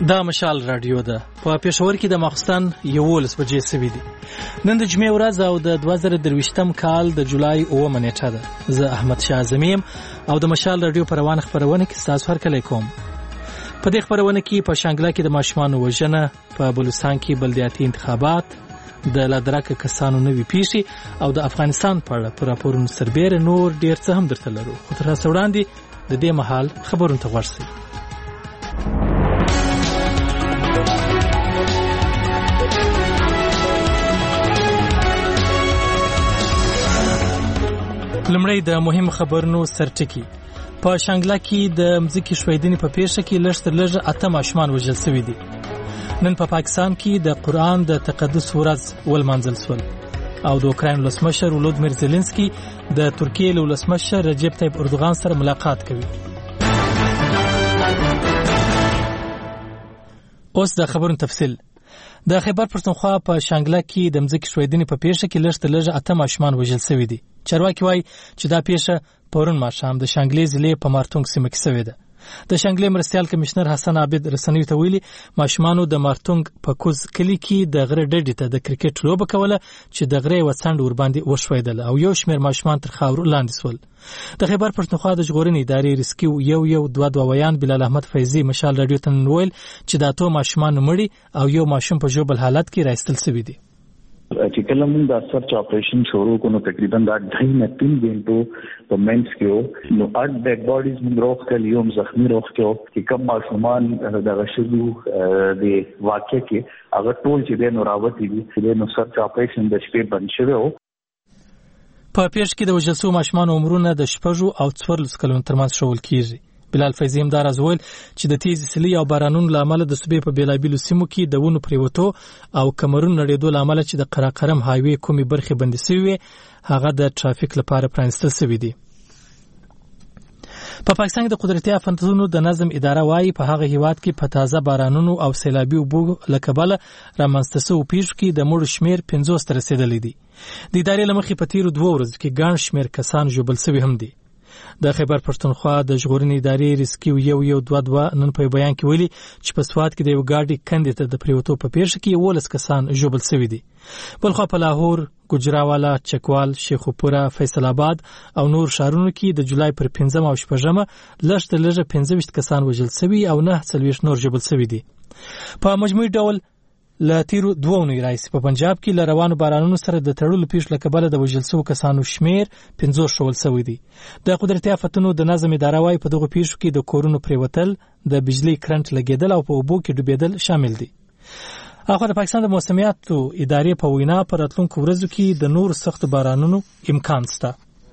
دا مشال رادیو ده په پېښور کې د ماخستن 11 بجې سوي دي. نن د جمعې ورځ او د 2023م کال د جولای 9 نیټه ده. زه احمد شاه اعظمیم او د مشال رادیو په روانه خبرونه کې تاسو هرکلی کوم. په دې خبرونه کې په شانګله کې د ماشومان وژنه، په بلوچستان کې بلدیاتي انتخابات، د لادرکه کسانو نوې پیښې او د افغانستان په اړه پر راپورونو سربېره نور ډیر څه هم درته لرو. خو تر اوسه وړاندې د دې مهال خبرونه ته غوږ شئ. لمړی د مهم خبرونو سرټکی. په شانګله کې د مځکې ښویدنې په پیښه کې لږ تر لږه 8 ماشومان وژل شوي دي. نن په پاکستان کې د قرآن د تقدس ورځ ولمانځل شول او د اوکراین ولسمشر ولودیمیر زيلنسکي د ترکیې له ولسمشر رجب طیب اردوغان سره ملاقات کوي. اوس د خبرونو تفصیل. د خیبر پښتونخوا په شانګله کې د مځکې ښویدنې په پیښه کې لږ تر لږه 8 ماشومان وژل شوي دي. چارواکي وایي چې دا پیښه پرون ماښام د شانګلې ضلع په مارتونګ سیمه کې شوې ده. د شانګلې مرستیال کمشنر حسن عابد رسنیو ته ویلي ماشومانو د مارتونګ په کوز کلی کې د غره ډډې ته د کرکټ لوبه کوله چې د غره وڅنډ ور باندې وښویدل او یو شمېر ماشومان تر خاورو لاندې شول. د خیبر پښتونخوا د ژغورنې ادارې ریسکیو 112 ویان بلال احمد فیضي مشال رادیو ته ویل چې دا ټول ماشومان مړي او یو ماشوم په ژوبل حالت کې راایستل شوی دی. چې کله موږ د سرچ اپریشن شروع کړو تقریبا دا 2.5 غنټو په منځ کې نو 8 ډیډ باډیز موږ روغ کړل، یو زخمی روغ کړو چې کوم ماشومان د غشلو د واقع کې هغه ټول چې د نوراوتی دي چې نو سرچ اپریشن د شپې بند شوی و. په پیښه کې د وژل شوو ماشومان عمرونه د 14 او 14 کلونو ترمنځ شول کیږي. بلال فیضي هم دا راځول چې د تیز سیلۍ او بارانونو لامل د صوبې په بیلابیلو سیمو کې د ونو پریوتو او کمرونو نړیدو لامل چې د قراقرم هایوي کومې برخې بندې شوې هغه د ټرافیک لپاره پرانیستل شوی دی. په پاکستان د قدرتي آفتونو د نظم اداره وايي په هغه هیواد کې په تازه بارانونو او سیلابي اوبو له کبله رامنځته شوو پیښو کې د مړو شمېر 50 ته رسیدلی دی. د ادارې له مخې په تیرو 2 ورځو کې ګڼ شمېر کسان ژوبل شوي هم دي. د خیبر پښتونخوا د ژغورنې ادارې ریسکیو 112 نن په بیان کې ویلي چې په سوات کې د یو ګاډي کندې ته د پریوتو په پیښه کې 11 کسان ژوبل شوي دي. بلخوا په لاهور، ګجراوالا، چکوال، شیخوپورا، فیصل آباد او نور ښارونو کې د جولای پر 15 او 16 لږ تر لږه 15 کسان وژل شوي او 9 نور ژوبل شوي دي. په مجموعي ډول له تیرو 2 اونۍ راهیسې په پنجاب کې له روانو بارانونو سره د تړلو پیښو له کبله د وژل شوو کسانو شمېر 50 شول شوی دی. د قدرتي آفتونو د نظم اداره وايي په دغو پیښو کې د کورونو پریوتل، د بجلی کرنټ لګېدل او په اوبو کې ډوبېدل شامل دي. اخو د پاکستان د موسمیاتو ادارې په وینا پر راتلونکو ورځو کې د نور سخت بارانونو امکان شته.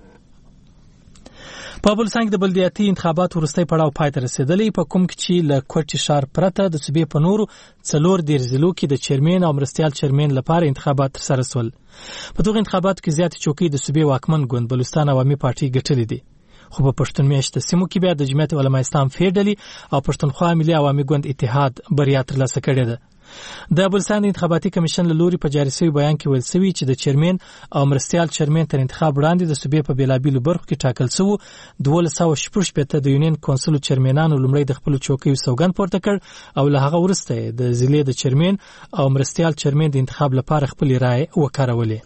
په بلوچستان کې د بلدیاتي انتخابات وروستی پړاو پای ته رسیدلی، په کوم کې چې له کوټي ښار پرته د صوبې په نورو 4 ضلعو کې د چیرمن او مرستیال چیرمن لپاره انتخابات ترسره شول. په دغه انتخاباتو کې زیاتې چوکۍ د صوبې واکمن ګوند بلوچستان عوامي پارټي ګټلې دي. خو په پښتون میشته سیمو کې بیا د جمعیت علماء اسلام فیډلي او پښتونخوا ملي عوامي ګوند اتحاد بریا ترلاسه کړې ده. د بلوچستان انتخاباتي کمیشن له لوري په جاري شوی بیان کې ویل شوی چې د چیرمن او مرستیال چیرمن تر انتخاب وړاندې د صوبې په بیلابیلو برخو کې ټاکل شوو 1216 د یونین کونسل چیرمنانو لومړی د خپل چوکیو سوګند پورته کړ او له هغه وروسته د ضلع د چیرمن او مرستیال چیرمن د انتخاب لپاره خپل رائے وکارولې.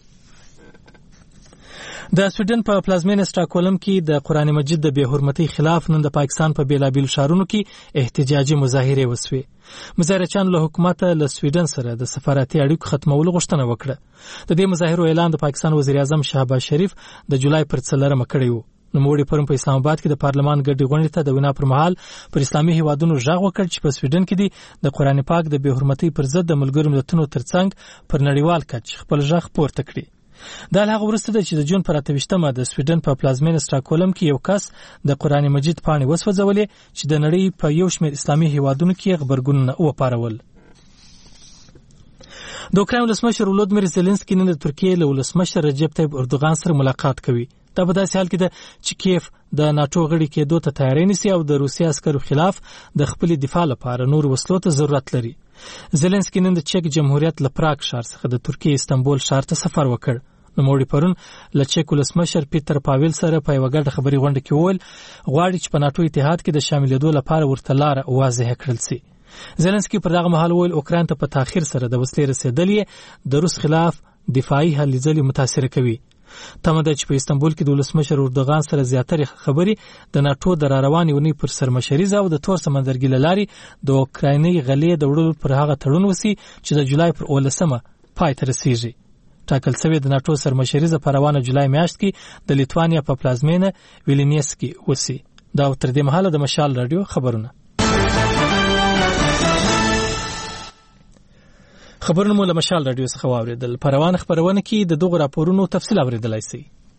د سویډن په پلازمینه سټاکهولم کې د قرآن مجید د بې حرمتۍ خلاف نن د پاکستان په بیلابیلو ښارونو کې احتجاجي مظاهرې وسوې. مظاهرچیانو له حکومت له سویډن سره د سفارتي اړیکو ختمولو غوښتنه وکړه. د دې مظاهرو اعلان د پاکستان وزیر اعظم شهباز شریف د جولای پر 4 کړی و. نوموړي پرون په اسلام آباد کې د پارلمان ګډې غونډې ته د وینا پر مهال پر اسلامي هیوادونو غږ وکړ چې په سویډن کې د قرآن پاک د بې حرمتۍ پر ضد د ملګرو ملتونو ترڅنګ پر نړیوال کچ خپل غږ پورته کړي. دا هغه وروسته ده چې د جون پر 28مه د سویډن په پلازمینه سټاکهولم کې یو کس د قرآن مجید پاڼې وسوځولې چې د نړۍ په یو شمېر اسلامي هیوادونو کې غبرګونونه وپارول. د اوکراین ولسمشر ولودیمیر زيلنسکي نن د ترکیې له ولسمشر رجب طیب اردوغان سره ملاقات کوي. دا په داسې حال کې ده چې کیف د ناتو غړي کېدو ته تیاری نیسي او د روسي عسکرو خلاف د خپل دفاع لپاره نور وسلو ته ضرورت لري. زيلنسکي نن د چک جمهوریت له پراګ ښار څخه د ترکیې استانبول ښار ته سفر وکړ. نوموړي پرون له چک ولسمشر پیټر پاویل سره په یوه ګډه خبري غونډه کې وویل غواړي چې په ناتو اتحاد کې د شاملېدو لپاره ورته لاره واضح کړل شي. زيلنسکي پر دغه مهال ویل اوکراین ته په تاخير سره د وسلې رسیدلې د روس خلاف دفاعي هلې ځلې متاثر کوي. تمه ده چې په استانبول کې د ولسمشر اردوغان سره زیاتره خبري د ناتو د راروانې ونې پر سرمشريزه او د تور سمندرګي لاري د اوکرایني غلې د وړلو پر هغه تړون وسی چې د جولای پر 18 پای ته رسیږي. ټاکل شوی د ناتو سرمشريزه په روانه جولای میاشت کې د لیتوانیا په پلازمینه ویلنیس کې وسی. دا تر دې مهاله د مشال رادیو خبرونه. خبرونه مو له مشال رادیو څخه واوریدل. په روانه خبرونه کې د دغو راپورونو تفصیل اوریدلای شئ.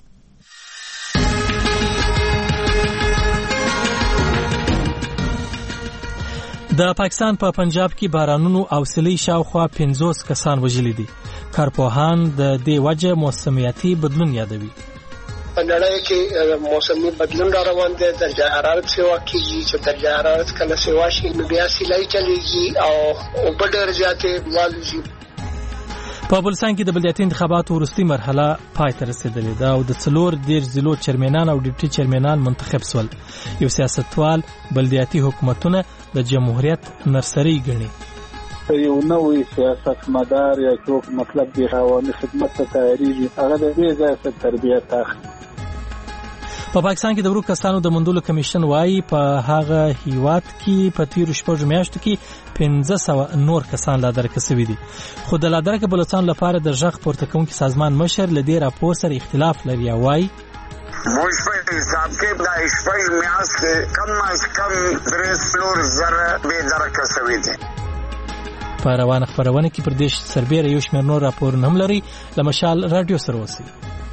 د پاکستان په پنجاب کې بارانونو او سیلۍ شاوخوا 50 کسان وژلي دي. کارپوهان د دې وجه موسمیاتي بدلون یادوي. په نړۍ کې موسمي بدلون را روان دی. درجه حرارت سیوا کیږي چې درجه حرارت کله سیوا شي نو بیا سیلۍ چلیږي او اوبه ډېر زیاتې والوځي. په بلوچستان کې د بلدیاتي انتخاباتو وروستۍ مرحله پای ته رسیدلې ده او د 4 ضلعو چیرمنان او ډیپټي چیرمنان منتخب شول. یو سیاستوال بلدیاتي حکومتونه د جمهوریت نرسري ګڼي. یو نوې سیاست مدار یا څوک مطلب دی عوامي خدمت ته تیاریږي هغه د دې ځای تربیت اخلي. په پاکستان کې د ورو کسانو د مندلو کمیشن وايي په هغه هیواد کې په تیر شپږ میاشتو کې 1500 نور کسان لا درک شوي دي. خو د لا درک بلوچستان لپاره د ژغ پورته کوونکي سازمان مشر له دې راپور سره اختلاف لري او وايي موږ په حساب کې د شپږ میاشتې کم از کم 300 به درک شوي دي. په روانه خبرونه کې پر دې سربېره یو شمېر نور راپورونه هم لري. له مشال رادیو سره اوسئ.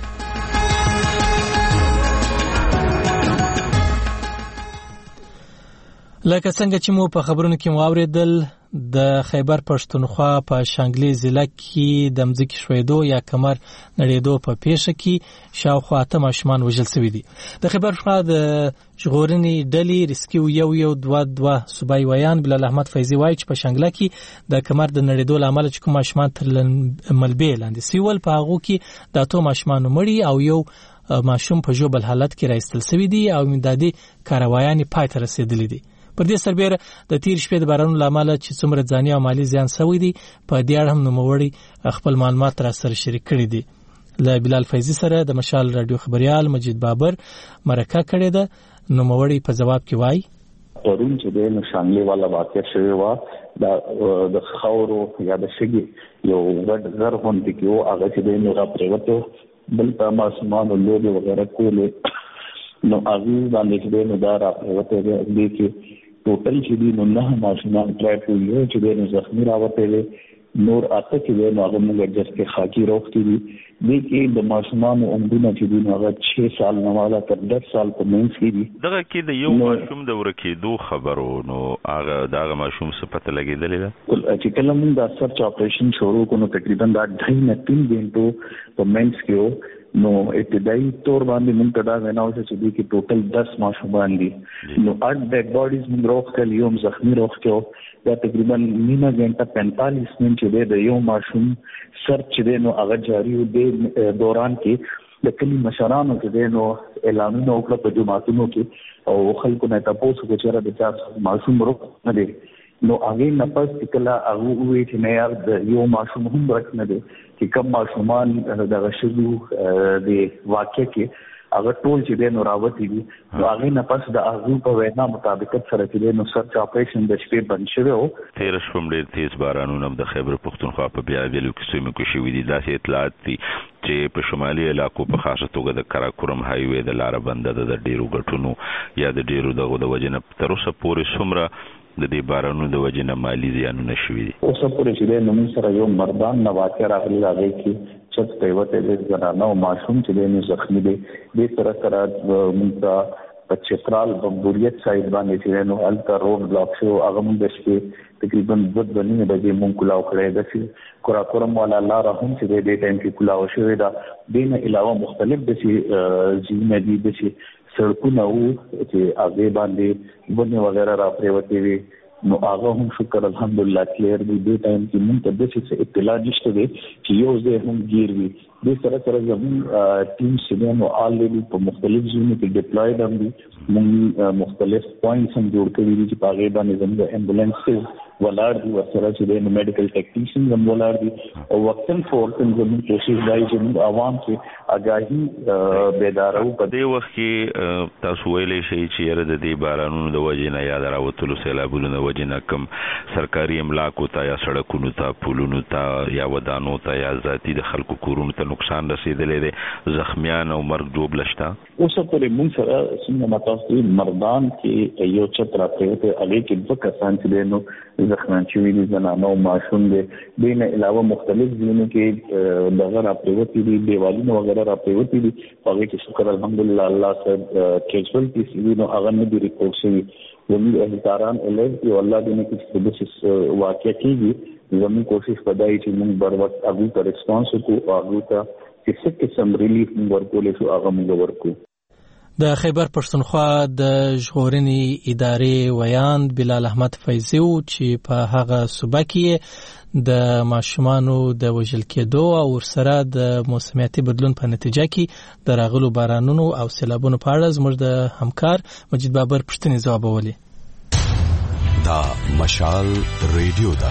لکه څنګه چې مو په خبرونو کې واوریدل د خیبر پښتونخوا په شانګلي ضلع کې د مځکې ښویدو یا کمر نړیدو په پیښه کې شاوخوا 8 ماشومان وژل شوي دي. د خیبر پښتونخوا د ژغورنې ډلې ریسکیو 122 صوبایي ویان بلال احمد فیضي وایي چې په شانګله کې د کمر د نړیدو لامل چې کوم ماشومان تر ملبې لاندې سیول په هغه کې د 8 ماشومان مړي او یو ماشوم په جوبل حالت کې راایستل شوی دی او امدادي کاروایان پای ته رسیدلي دي. پر دې سربېره د تیر شپې د بارانونو لامل چې څومره ځاني او مالی زیان شوی دی په دې اړه هم نوموړي خپل معلومات را سره شریک کړي دي. له بلال فیضي سره د مشال رادیو خبريال مجید بابر مرکه کړې ده. نوموړي په جواب کې وایي پرون چې د نشانلي والا واقع شوی و د خاورو یا د شګي یو غټ زر غونډه کې او هغه چې د نو پریوته بل په ماسمان لوبي وغیرہ کولې نو هغه باندې چې د نو دار پریوته دې کې ټوټل چې دی نو نه ماشومان ټریک ویو چې د زخمی راوته نور اته چې نو هغه موږ جسته خاکی روختي دي د کې د ماشومان عمرونه چې دی هغه 6 سال نه والا تر 10 سال په منځ کې دي. دغه کې د یو ماشوم د ورکېدو خبرو نو هغه دغه ماشوم څه پته لګیدلې ده چې کله موږ د سرچ اپریشن شروع کړو تقریبا دا 2.5 غنټو په منځ کې نو ابتدایي تور باندې موږ ته دا ویناو چې دې کې ټوټل 10 ماشومان دي. نو 8 ډیډ باډیز موږ روغ کړل یو زخمی روغ کړو دا تقریبا نیمه غنټه 45 منټ چې د یو ماشوم سرچ دې نو هغه جاری و د دوران کې د کلی مشرانو کې نو اعلانونه وکړه په جماعتونو کې او خلکو نه تاسو کو چیرې د چا ماشوم روغ نه دي نو هغه نه پس کله هغه وی چې نه یار د یو ماشوم هم ورک نه دي چې کوم ماشومان د غشلو د واقع کې هغه ټول چې نو راوتی دي نو هغه نه پس د هغه په وینا مطابق سره چې نو سرچ اپریشن د شپې بند شوی او تیر شپه ډېر تیز بارانونه د خیبر پښتونخوا په بیلابیلو قسمو کې شوي دي. داسې اطلاعات دي چې په شمالي علاقو په خاصه توګه د کراکورم های وې د لار بنده د ډیرو غټونو یا د ډیرو دغه وجنه تر اوسه پورې څومره د دې بارانونو د وجنه مالی زیانونه شوي دي. اوسه پورې چې نو موږ سره یو مردان نه واقع راغلی راغی کې چې پېوته د زنانه او ماشوم چې نو زخمی دي د سره سره موږ په چترال بمبوریت سایډ باندې چې نو الټا روډ بلاک شو هغه موږ چې تقریبا 2 بنې د موږ کلاو کړی د چې کراکورم والا لار هم چې د دې ټایم کې کلاو شوی دا دین علاوه مختلف د چې ځینې دي د چې سړکونه وو چې هغه باندې ونه وغیرہ را پریوتی وي نو هغه هم شکر الحمدلله کلیر دی د ټایم کې موږ ته د څه اطلاع نشته دی چې یو ځای هم گیر وي د سره سره زموږ ټیم سره نو آلریډي په مختلف ځایونو کې ډیپلویډ هم دي موږ مختلف پوینټس هم جوړ کړی دي چې په هغه باندې زموږ امبولانس ولاړ دي ورسره چې د میډیکل ټیکنیشن هم ولاړ دي او وقتاً فورتاً زموږ کوشش دی چې موږ عوام کې آګاهي بیدارو. په دې وخت کې تاسو ویلې شئ چې یاره د دې بارانونو د وجې نه یا د راوتلو سیلابونو د وجې نه کم سرکاري املاکو ته یا سړکونو ته پلونو ته یا ودانو ته یا ذاتي د خلکو کورونو ته نقصان رسېدلی دی، زخمیان او مرګ ژوبله شته؟ اوس پورې موږ سره څنګه متاسفي مردان کې یو چت راپریوتی هغې کې 2 کسان چې دی نو زخمیان شوي دي، زنانه او ماشوم دی. دې نه علاوه مختلف ځایونو کې دغه راپریوتي دي، دیوالونه وغیره راپریوتي دي. هغې کې شکر الحمدلله الله صاحب کیجوالټیز دي نو هغه نه دي ریپورټ شوي. زموږ اهلکاران الرټ دي او الله دې نه کړي چې داسې واقع کېږي. زموږ کوشش په دا چې موږ بر وخت هغوی ته ریسپانس وکړو او هغوی ته چې څه قسم ریلیف موږ ورکولی شو هغه موږ ورکړو. د خیبر پښتونخوا د ژغورنې ادارې ویاند بلال احمد فیضي چې په هغه صوبه کې د ماشومانو د وژل کېدو او ورسره د موسمیاتي بدلون په نتیجه کې د راغلو بارانونو او سیلابونو په اړه زموږ د همکار مجید بابر پوښتنې ځوابولې. دا مشال ریډیو ده.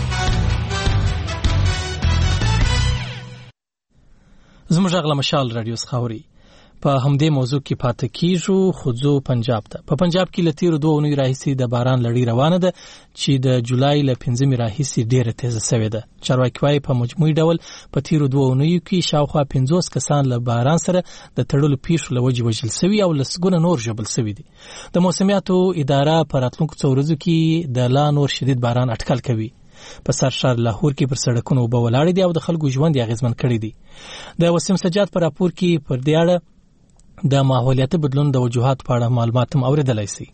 زموږ غږ له مشال رادیو څخه اوري. په همدې موضوع کې پاتې کیږو خو ځو پنجاب ته. په پنجاب کې له تیرو 2 اونیو راهیسې د باران لړۍ روانه ده چې د جولای له 5 راهیسې ډېره تیزه شوې ده. چارواکي وايي په مجموعي ډول په تیرو 2 اونیو کې شاوخوا 50 کسان له باران سره د تړلو پیښو له وجې وژل شوي او لسګونه نور ژوبل شوي دي. د موسمیاتو اداره په راتلونکو 2 ورځو کې د لا نور شدید باران اټکل کوي. په سرشار لاهور کې پر سړکونو اوبه ولاړې دي او د خلکو ژوند یې اغېزمن کړی دی. د وسیم سجاد په راپور کې پر دې اړه د ماحولیاتي بدلون د وجوهات په اړه معلومات هم اورېدلی شي.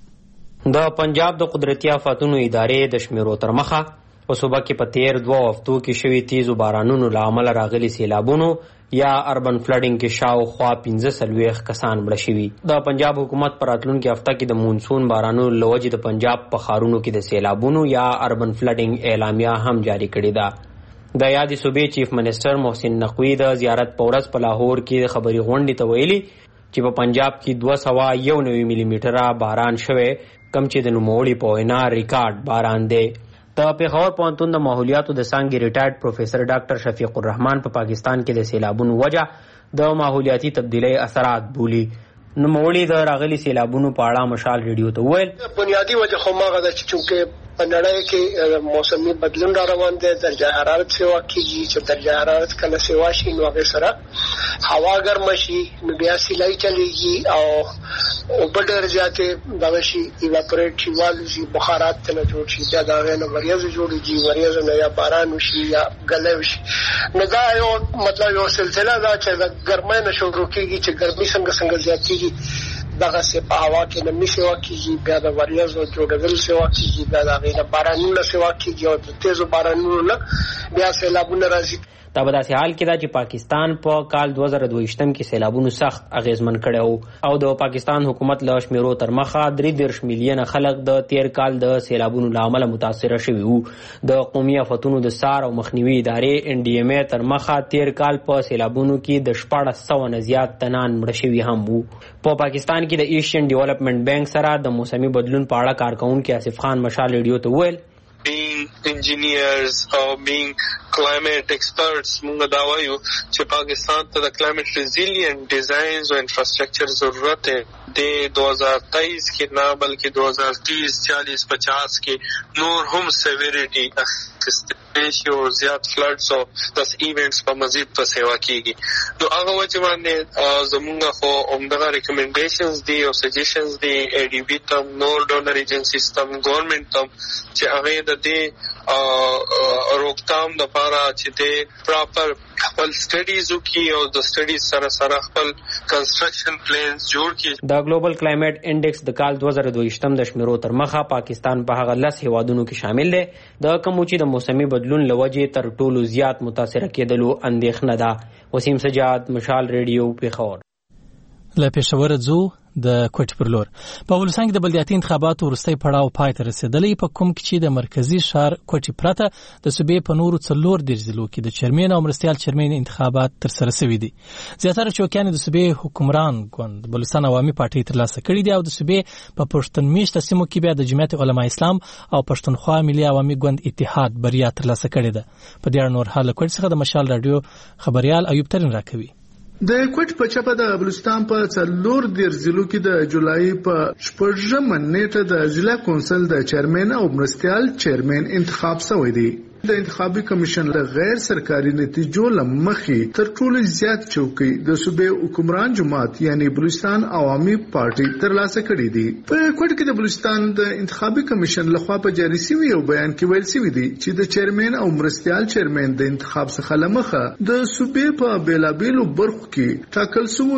د پنجاب د قدرتي آفاتونو ادارې د شمیرو تر مخه په صوبه کې په تیر 2 هفتو کې شوي تیزو بارانونو له امله راغلي سیلابونو یا اربن فلډینګ کې شاوخوا 45 کسان مړه شوي. د پنجاب حکومت په راتلونکي هفته کې د مونسون بارانونو له وجې د پنجاب په ښارونو کې د سیلابونو یا اربن فلډینګ اعلامیه هم جاری کړې ده. د یادې صوبې چیف منسټر محسن نقوی د زیارت په ورځ په لاهور کې خبري غونډې ته ویلي چې په پنجاب کې 291 ملي میټره باران شوی، کم چې د نوموړي په وینا ریکارډ باران دی. د پېښور پوهنتون د ماحولیاتو د څانګې ریټایرډ پروفیسر ډاکټر شفیق الرحمن په پاکستان کې د سیلابونو وجه د ماحولیاتي تبدیلۍ اثرات بولي. نوموړي د راغلي سیلابونو په اړه مشال ریډیو ته وویل بنیادی وجه خو ماغه ده چې چونکه په نړۍ کې موسمي بدلون را روان دی، درجه حرارت سیوا کیږي چې درجه حرارت کله سیوا شي نو هغه سره هوا ګرم شي نو بیا سیلای چلیږي او ډېر زیاتې دغه شي ایواپوریټ شي والوزي بخارات ته جوړ شي بیا دا نه وریځ جوړیږي، وریځ نه یا باران وشي یا ګلې وشي. نو دا یو مطلب یو سلسله ده چې ګرمۍ نه شروع کیږي چې ګرمي څنګه زیاتېږي دغه سه په هوا کې نمی سیوا کیږي، بیا د وریځو جوړېدل سیوا کیږي، بیا د غیر بارانونو سیوا کیږي او د تیزو بارانونو بیا سیلابونه راځي. دا په داسې حال کې ده چې پاکستان په کال 2022 کې سیلابونو سخت اغیزمن کړی او د پاکستان حکومت له شمیرو تر مخه 33 میلیونه خلک د تیر کال د سیلابونو له امله متاثره شوي وو. د قومي آفتونو د څار او مخنیوي ادارې NDMA تر مخه تیر کال په سیلابونو کې د 1400 نه زیات تنان مړه شوي هم وو. په پاکستان کې د ایشین ډیولپمنٹ بینک سره د موسمي بدلون په اړه کارکونکي آصف خان مشال ریډیو ته وویل being engineers or being climate experts موږ دا وایو چې پاکستان ته د climate resilient designs او infrastructure ضرورت دی. د 2023 کې نه بلکې 2030 40 50 کې نور هم severity اخیستل او زیات floods او داس ایونټس په مزید په سیوا کیږي. نو هغه وجه باندې زموږ خو عمدغه ریکمنډیشنز دي او سجیشنز دي ADB تم نور ډونر ایجنسیز تم ګورنمنت تم چې هغه د دې روکتام د لپاره چې د پراپر خپل سټډیز وکړي او د سټډیز سره خپل کنسټرکشن پلانز جوړ کړي. د ګلوبل کلایمټ انډیکس د کال 2022 د شمیرو تر مخه پاکستان په هغه 10 هیوادونو کې شامل دی د کوم چې د موسمي بدلون لوجې تر ټولو زیات متاثر کېدلو اندېښنه ده. وسیم سجاد مشال ریډیو پیښور. له پېښور ځو د کوټ پر لور. په ولسان کې د بلدیاتي انتخاباتو وروستي پړاو پای ته رسیدلی، په کوم کې چې د مرکزی ښار کوټ پرته د صوبې په نورو 4 ضلعو کې د چیرمن او مرستیال چیرمن انتخابات تر سره شوي دي. زیاتره چوکیان د صوبې حکمران ګوند بلوچستان عوامي پارټي ترلاسه کړي دي او د صوبې په پښتون میشته سیمو کې بیا د جمعیت علماء اسلام او پښتونخوا ملي عوامي ګوند اتحاد بریا ترلاسه کړې ده. په دې اړه نور حال کوټ څخه د مشال رادیو خبريال ایوب ترين راکوي. د کوټ په چپه د بلوچستان په 4 ضلعو کې د جولای په 14 نیټه د ضلع کونسل د چیرمن او مرستیال چیرمن انتخاب شوی دی. د انتخابي کمیشن له غیر سرکاري نتیجو لمخې تر ټولو زیات چوکۍ د صوبې حکمران جماعت یعنی بلوچستان عوامي پارټي ترلاسه کړې دي. په کوټ کې د بلوچستان د انتخابي کمیشن لخوا په جاري شوی یو بیان کې ویل شوی دی چې د چیرمن او مرستیال چیرمن د انتخاب څخه لمخه د صوبې په بیلابیلو برخو کې ټاکل شوی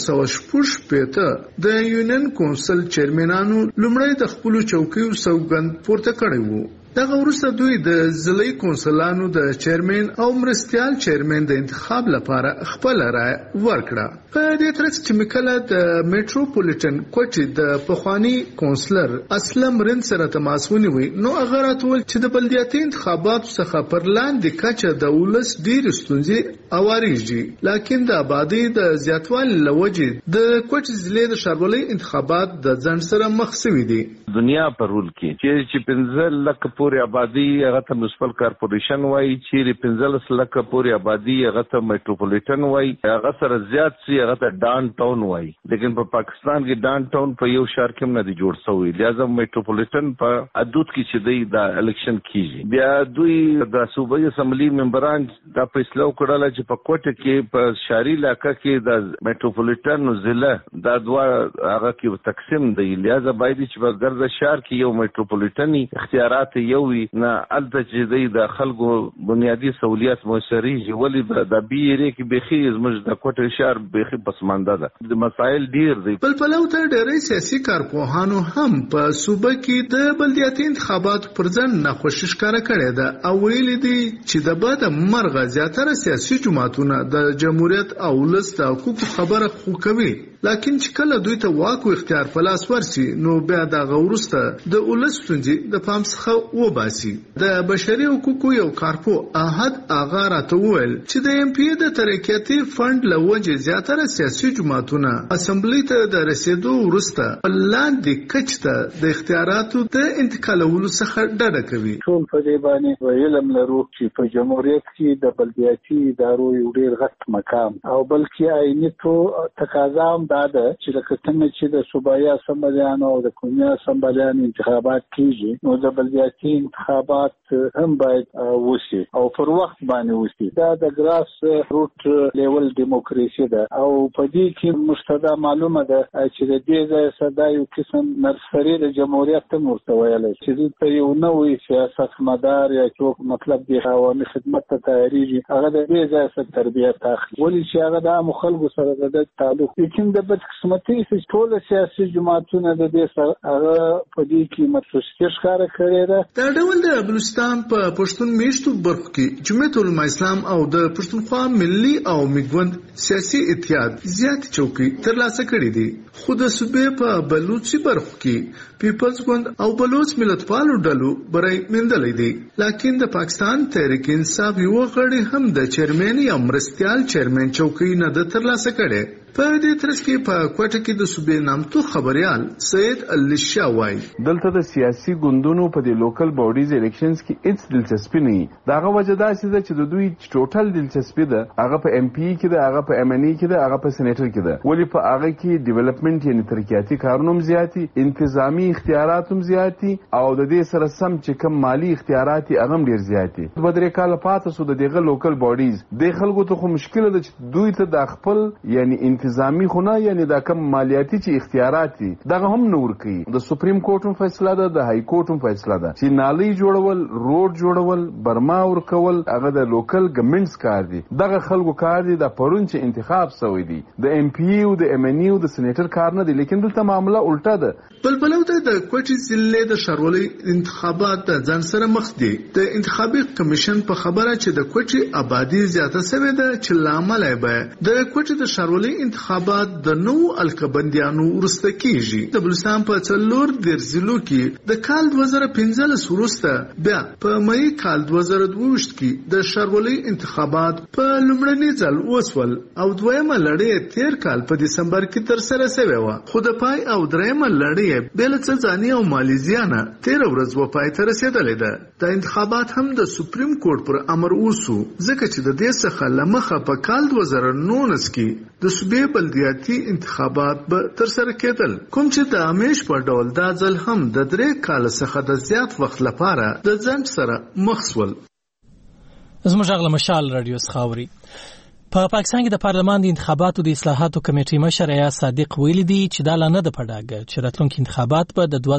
1216 د یونین کونسل چیرمنانو لومړی د خپل چوکیو سوګند پورته کړی وو. دغه وروسته دوی د ضلعي کونسلانو د چیرمن او مرستیال چیرمن د انتخاب لپاره خپل رائے ورکړه. په دې ترڅ چې مکله د میټروپولیټن کوټ د پخوانی کونسلر اسلم رن سره تماس ونیوي، نو هغه راتول چې د بلدیاتي انتخاباتو څخه پر لاندې کچه د ولس ډېر ستونزې اواریږي، لکه د آبادی د زیاتوالي لوجې د کوټ ضلع د ښاروالۍ انتخابات د ځنډ سره مخ شوي دي. دنیا پر رول کې چې 15 لک پورې آبادی هغه ته میونسپل کارپوریشن وایي، چې 15 لک پورې آبادی هغه ته میټروپولیټن وایي، هغه سره زیات سي هغه ته ډاون ټاون وایي. لیکن په پاکستان کې ډاون ټاون په یو شهر کې نه دی جوړ شوی، لہذا میټروپولیټن په حدود کې چې دی دا الیکشن کیږي. بیا دوی د صوبایي اسمبلی ممبران دا فیصله وکړه چې په کوټه کې په شهري علاقې کې د میټروپولیټن ضلع دا دوه هغه کې تقسیم دی، لہذا باید چې په ګرځ شهر کې یو میټروپولیټني اختیارات یوي نه الته چې دی د خلکو بنیادی سہولیات موثري ولی د بیره کې بخي زموږ د کوټه شهر بخي پسمانده ده. د مسایل ډیر دي. بل پلو ته ډېرې سیاسي کارپوهانو هم په صوبه کې د بلدیاتي انتخاباتو پر ځان ناخوښي ښکاره کړې ده او ویلي دي چې د باد مرغه زیاتره سیاسي جماعتونه د جمهوریت او ولس د حقوقو خبره خو کوي، لکه چې کله دوی ته واک او اختیار په لاس ورسي نو بیا د غورسته د ولس ستونزې د پام څخه وباسي. د بشري حقوقو یو کارپو احد اغا راته وویل چې د ایم پی د ترقیاتي فند له وجې زیاتره سیاسي جماعتونه اسمبلی ته د رسیدو وروسته لاندې کچ ته د اختیاراتو د انتقالولو څخه ډډه کوي. ټول په دې باندې علم لرو چې په جمهوریت کې د بلدیاتي ادارو یو ډېر غټ مقام او بلکې عیني تو تقاضا هم دا ده چې لکه څنګه چې د صوبایي اسمبلیانو او د قومي اسمبلیانو انتخابات کیږي نو د بلدیاتي انتخابات هم باید وشي او پر وخت باندې وشي. دا د ګراس روټ لیول دیموکراسي ده او په دې کې مستدا معلومه ده چې د دې ځای صدا یو قسم نرسري د جمهوریت ته مرتویل چې د یو نوې سیاست مدار یا څوک مطلب دی عوامي خدمت ته تیاریږي، هغه د دې ځای سره تربیت اخلي ولی چې هغه د مخالفو سره د تعلق لیکن د بدقسمتۍ چې ټول سیاسي جماعتونه د دې سره هغه په دې کې متوسط ښکار کړی ده. دا ډول د بلوچستان په پښتون میشتو برخو کې جمعیت علماء اسلام او د پښتونخوا ملي او میګوند سیاسي اتحاد زیات چوکۍ ترلاسه کړې دي، خو د صوبې په بلوچي برخو کې پیپلز ګوند او بلوچ ملتپالو ډلو برای مندلې دي، لکه د پاکستان تحریک انصاف یو غړي هم د چیرمن یا مرستیال چیرمن چوکۍ نه د ترلاسه کړي. په دې ترڅ کې په کوټه کې د صوبې نامتو خبريال سید علي شاه وایي دلته د سیاسي ګوندونو په د لوکل باډیز الیکشنز کې هیڅ دلچسپي نه داغه وجه دا چې د دوی ټوټل دلچسپي ده هغه په ام پی کې ده، هغه په ام ان ای کې ده، هغه په سېنیټر کې ده، ولی په هغه کې ډیولپمنٹ یعنی ترقیاتي کارونه هم زیاتی، انتظامی اختیارات هم زیاتی او د دې سره سم چې کم مالی اختیارات هغه هم ډیر زیاتی. په درې کال پاتې سو دغه لوکل باډیز د خلکو ته خو مشکل ده چې دوی ته د خپل یعنی انتظامی خونه یعنی دا کم مالیاتی چې اختیارات دي دغه هم نور کوي. د سپریم کورټ هم فیصله ده، د های کورټ هم فیصله ده چې نالي جوړول، روډ جوړول، برما ورکول هغه د لوکل ګورنمنټس کار دي، دغه خلکو کار دي. د پرون چې انتخاب شوی دی د ام پی او د ام ان ای او د سېنیټر کار نه دی، لیکن دلته معاملہ الټا ده. بلبلو ته د کوټ ضلع د ښاروالۍ انتخابات د ځان سره مخ دي. د انتخابي کمیشن په خبره چې د کوټ آبادی زیاته شوې ده چې لامل یې به د کوټ د ښاروالۍ انتخابات د نو الکبندیانو ورسته کیږي. د بلوچستان په څلور ضلعو کې د کال 2015 وروسته بیا په مې کال 2022 کې د شارولۍ انتخابات په لومړني ځل وسول او دویمه لړۍ تیر کال په دسمبر کې تر سره شوې و. خو د پای او دریمه لړۍ بل څه ځاني او مالیزیانه تیر ورځ و پای ته رسیدلې ده. د انتخابات هم د سپریم کورټ پر امر وسو ځکه چې د دې څخه لمخه په کال 2019 کې د صوبې بلدیاتي انتخابات به تر سره کېدل، کوم چې د همیش په ډول دا ځل هم د 3 کال څخه د زیات وخت لپاره د ځنډ سره مخ شول. زموږ غږ له مشال رادیو څخه اوري. په پاکستان کې د پارلمان د انتخاباتو د اصلاحاتو کمیټې مشر ایاز صادق ویلي دی چې دا لا نه د پډاګه چې راتلونکي انتخابات به د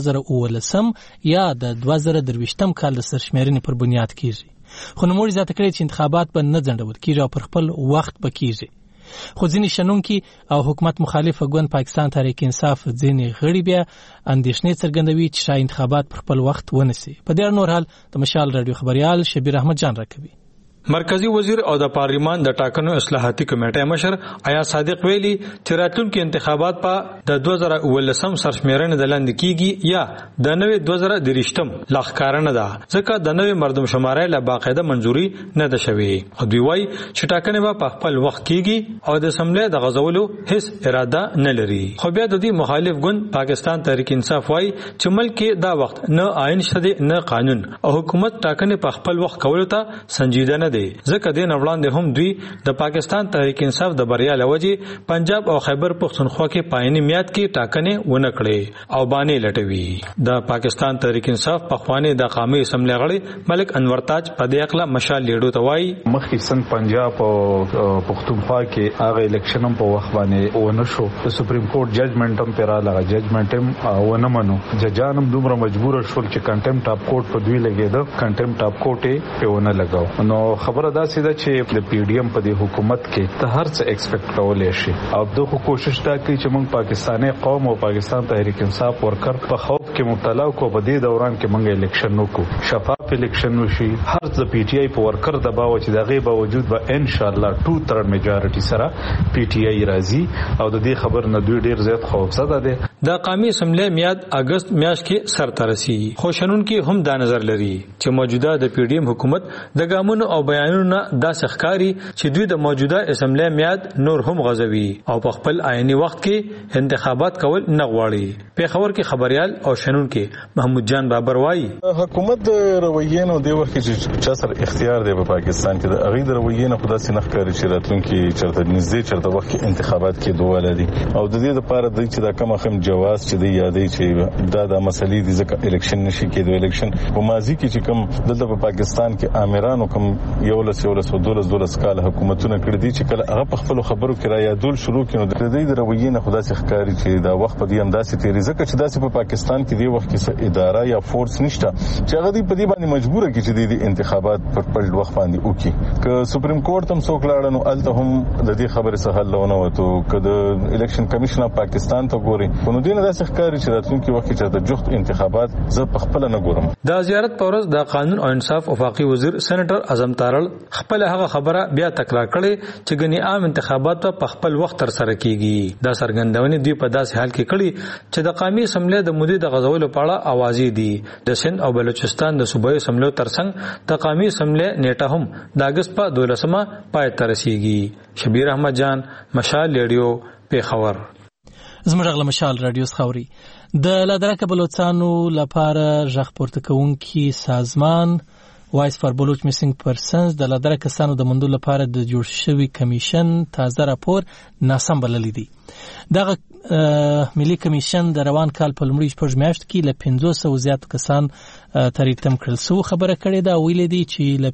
2019 یا د 2023 کال د سرشمیرنې پر بنیاد کیږي. خو نوموړي زیاته کړې چې انتخابات به نه ځنډول کیږي او پر خپل وخت به کیږي. خو ځینې شنونکي او حکومت مخالف ګوند پاکستان تحریک انصاف ځینې غړي بیا اندېښنې څرګندوي چې شاید انتخابات پر خپل وخت ونیسي. په دې نور حال د مشال رادیو خبريال شبیر احمد جان راکوي. مرکزی وزیر او د پارلیمان د ټاکنو اصلاحاتي کمیټې مشر ایاز صادق ویلي چې راتلونکي انتخابات په د 2019 سرشمیرنې د لاندې کیږي یا د نوې 2023 لخکارنه ده ځکه د نوې مردم شمارۍ له باقاعده منځوري نه ده شوې. او دوی وایي چې ټاکنې به په خپل وخت کیږي او د اسمبلی د غزولو هیڅ اراده نه لري. خو بیا د دې مخالف ګوند پاکستان تحریک انصاف وایي چې ملک کې دا وخت نه آئین شته نه قانون او حکومت ټاکنې په خپل وخت کولو ته سنجیده نه دی ځکه د نوړاندې هم دوی د پاکستان تحریک انصاف د بریا لوجې پنجاب او خیبر پختونخوا کې پایینی میاد کې ټاکنې ونه کړې او باندې لټوي. د پاکستان تحریک انصاف په خوانې د قومي اسمبلی غړي ملک انور تاج په دې اقلا مشال لیډو ته وایي مخکې سن پنجاب او پختونخوا کې هغه الیکشن هم په وخت باندې ونه شو. د سپریم کورټ ججمنټ هم پیرا لغه ججمنټ هم ونه منو. ججان هم دومره مجبور شول چې کنټمپټ اف کورټ په دوی لګیدو. کنټمپټ اف کورټ په ونه لګاو. نو خبره دا سیده چې د پی ډی ایم په دې حکومت کې ته هر څه ایکسپیکټ کولای شي او دغه کوشش دا کوي چې موږ پاکستاني قوم او پاکستان تحریک انصاف ورکر په خوف کې مبتلا کو. په دې دوران کې موږ الیکشن وکړو، شفاف الیکشن وشي. هر څه پی ټی آی په ورکر دباو چې دغه باوجود به ان شاء الله 2/3 میجارټي سره پی ټی آی راځي او د دې خبر نه دوی ډیر زیات خوفزده دي. د قومي اسمبلی میاد اگست میاشت کې سر ترسي. خوشنون کې هم دا نظر لري چې موجوده د پی ډی ایم حکومت د ګامونو او بیانونو داسې ښکاري چې دوی د موجوده اسمبلی میاد نور هم غځوي او په خپل عیني وخت کې انتخابات کول نه غواړي. پیښور کې خبريال او شنون کې محمود جان بابر وایي حکومت د رویې نه دی ورکه چې چا سره اختیار دی په پاکستان کې د اغې د رویې نه خدا سي نه ښکاري چې راتلونکي چرته نږدې چرته وخت کې انتخابات کې دوه دي او د دې لپاره د چې دا کوم خم جواز چې دی یادې چې دا د مسلې دي ځکه الیکشن نشي کېدو. الیکشن په ماضي کې چې کوم دلته په پاکستان کې آمرانو کوم یو دولس کال حکومتونه کړی دي چې کله هغه په خپل خبرو کې را یادول شروع کړي د دې د رویې نه خدا سي ښکاري چې دا وخت په دې انداسې تیری ځکه چې داسې په پاکستان کې دی وخت کې اداره یا فورس نشته چې هغه دې په دې باندې مجبوره کړي چې د انتخابات پر خپل وخت باندې وکړي. که سپریم کورټ هم څوک لاړ نو الته هم د دې خبرې څخه حل ونه وته. که د الیکشن کمیشن اف پاکستان ته ګوري نو دې نه داسې ښکاري چې راتلونکي وخت کې چې د جوخت انتخابات زه په خپل نه ګورم. د زیارت پورز د قانون او انصاف وفاقي وزیر سېنیټر اعظم تارړ خپل هغه خبره بیا تکرار کړي چې غني عام انتخابات په خپل وخت تر سره کیږي. دا څرګندونه دی په داسې حال کې کړي چې د قومي اسمبلی د مودې د غزولو په اړه اوازې دي. د سند او بلوچستان د صوبایي اسمبلی ترڅنګ د قومي اسمبلی نیټه هم د اگست په 12مه پای ته رسیږي. شبیر احمد جان مشال ریډیو پیښور. زموږ غږ له مشال رادیو خاوري. د لادرکه بلوچستانو لپاره ژغ پورته کوونکی سازمان وایس فار بلوچ میسنګ پرسنز د لادرکه کسانو د موندلو لپاره د جوړ شوی کمیشن تازه راپور ناسم بللی دی. دغه ملي کمیشن د روان کال په لومړۍ شپږ میاشتو کې له 500 زیات کسان تریتم کړل سو خبره کړې ده. ویلې دي چې له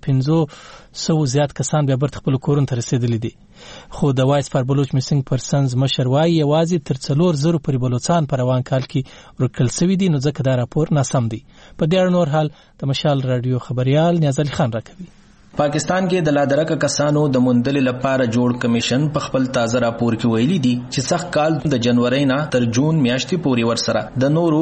500 زیات کسان بیا برت خپل کورون ته رسیدلي دي. خو د وایس فار بلوچ میسنګ پرسنز مشر وایي یوازې تر 400 پورې بلوچستان په روان کال کې ورکل شوي دي، نو ځکه دا راپور ناسم دی. په دې اړه نور حال د مشال رادیو خبريال نیاز علي خان راکوي. پاکستان کې د لادرکه کسانو د موندلو لپاره جوړ کمیشن په خپل تازه راپور کې ویلي دي چې سخت کال د جنوري نه تر جون میاشتې پورې ورسره د نورو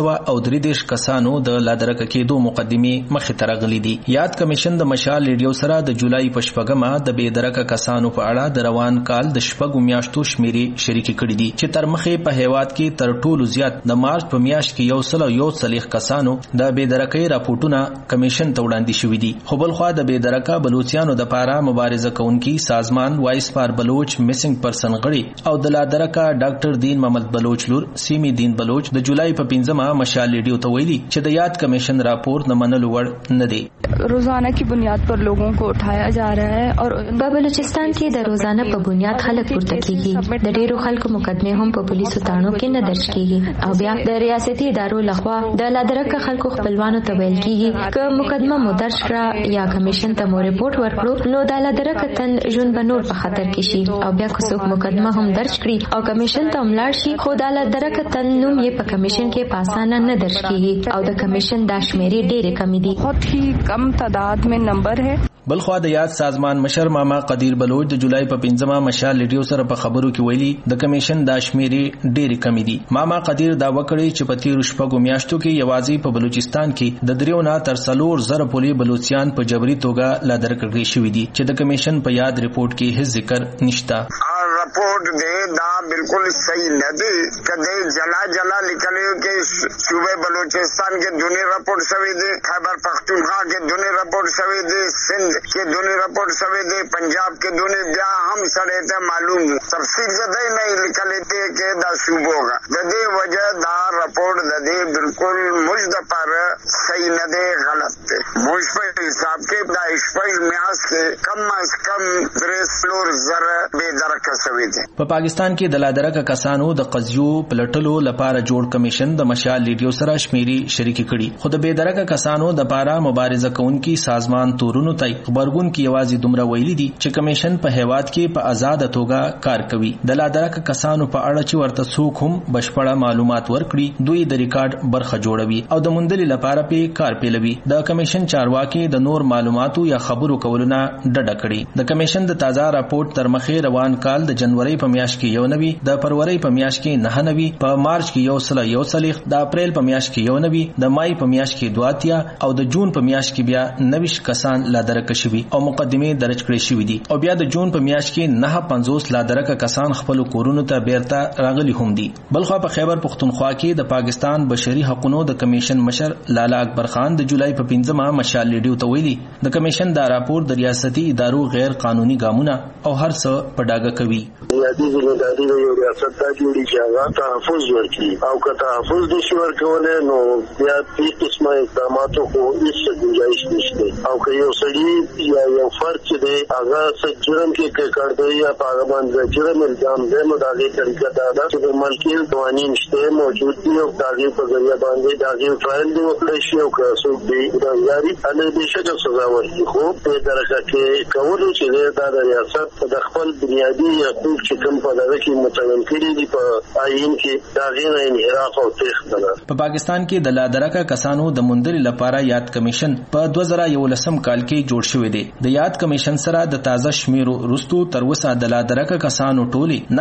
1533 کسانو د لادرکه کېدو مقدمه مخې ته راغلي دي. یاد کمیشن د مشال ریډیو سره د جولای په شپږمه د بېدرکه کسانو په اړه د روان کال د شپږو میاشتو شمیرې شریکې کړې دي چې تر مخې په هیواد کې تر ټولو زیات د مارچ په میاشت کې 141 کسانو د بېدرکۍ راپورټونه کمیشن ته وړاندې شوي دي. خو بل خوا د بېدرکه بلوچستانو د پاره مبارزه کوونکي سازمان وایس فار بلوچ میسنګ پرسن غړي او د لادرکه ډاکټر دین محمد بلوچ لور سیمی دین بلوچ د جولای په 15مه مشال ریډیو ته ویلي چې د یاد کمیشن راپور نه منلو وړ نه دی. روزانہ کی بنیاد پر لوگوں کو اٹھایا جا رہا ہے اور بلوچستان کې د روزانه په بنیاد خلک پورته کیږي. د ډیرو خلکو مقدمه هم په پولیسو تاڼو کې نه درج کیږي او بیا د ریاستي ادارو لخوا د لادرکه خلکو خپلوانو ته ویل کیږي که مقدمه مو درج کړه یا کمیشن ته مو ریپورت ورکړو نو د لادرکه تن ژوند به نور په خطر کې شي او بیا که څوک مقدمه هم درج کړي او کمیشن ته ولاړ شي خو د لادرکه تن نوم یې په کمیشن کې په اسانه نه درج کیږي او د کمیشن د شمیرې ډېرې کمې دي. بہت ہی کم تعداد میں نمبر ہے. بلخوا د یاد سازمان مشر ماما قدیر بلوچ د جولای په 15مه مشال ریډیو سره په خبرو کې ویلي د کمیشن د شمیرې ډېرې کمې دي. ماما قدیر داوا کړی چې په تیرو شپږو میاشتو کې یوازې په بلوچستان کې د 3 نه تر 4 زره پورې بلوچستان په جبري توګه لادرکړي شوي دي چې د کمیشن په یاد ریپورت کې هیڅ ذکر نشته. رپورٹ دے دا بالکل صحیح نہ دی کدے جلا لکھنے کے صوبے بلوچستان کے دونوں رپورٹ سوی دے خیبر پختونخوا کے دونوں رپورٹ سوی دے سندھ کے دونوں رپورٹ سوی دے پنجاب کے دونوں بیا ہم سڑے تے معلوم تفصیل سے دے نہیں لکھ لیتے کہ دا صوبوں کا دے وجہ دا رپورٹ دے بالکل مجد پر صحیح نہ دے غلط دے مجھ پر حساب کے دا اشپیل میاس کے کم از کم 3 فلور زر بے درک سوی. په پاکستان کې د لادرکه کسانو د قضیو پلټلو لپاره جوړ کمیشن د مشال ریډیو سره شمیرې شریک کړي خو د بېدرکه کسانو د لپاره مبارزه کوونکي سازمان تورونو ته خبرګون کې یوازې دومره ویلي دي چې کمیشن په هیواد کې په آزاد توګه کار کوي. د لادرکه کسانو په اړه چې ورته څوک هم بشپړه معلومات ورکړي دوی د ریکارډ برخه جوړوي او د موندلو لپاره په کار پیلوي. د کمیشن چارواکي د نور معلوماتو یا خبرو کولونه ډډه کړي. د کمیشن د تازه راپورټ تر مخې روان کال د جنوري په میاشت کې 90 د فروری په میاشت کې 99 په مارچ کې 141 د اپریل په میاشت کې 90 د مای په میاشت کې 22 او د جون په میاشت کې بیا 90 کسان لادرکه شوي او مقدمه درج کړي شوي دي او بیا د جون په میاشت کې 950 لادرکه کسان خپل کورونو ته بیرته راغلي هم دي. بلخوا په خیبر پختونخوا کې د پاکستان بشري حقوقو د کمیشن مشر لالا اکبر خان د جولای په 15مه مشال ریډیو ته ویلي د کمیشن دا راپور د ریاستي ادارو غیر قانوني ګامونه او هر څه په ډاګه کوي. بنیادی ذمہداری د یو ریاست دا جوړي چې هغه تحفظ ورکړي او که تحفظ نشي ورکولی نو بیا دې قسمه اقداماتو خو هېڅ ګنجایش نشته او که یو سړي یا یو فرد چې دی هغه څه جرم کې کړی یا په هغه باندې جرم الزام دی نو د هغې طریقه دا ده چې د ملکي قوانین شته موجود دي او د هغې په ذریعه باندې د هغې ټرایل دې وکړی شي او که څوک دی ګناهګار وي هغه بېشکه سزا ورکړي خو په درجه کې کولو چې دی دا د ریاست د خپل بنیادي حقوق چې کوم په دغه کې متعین کړي دي په آئین کې دا غیر انحراف او تېښته ده. په پاکستان کې د لادرکه کسانو د موندلو لپاره یاد کمیشن په 2011 کال کې جوړ شوی دی. د یاد کمیشن سره د تازه شمیرو وروسته تر اوسه د لادرکه کسانو ټولې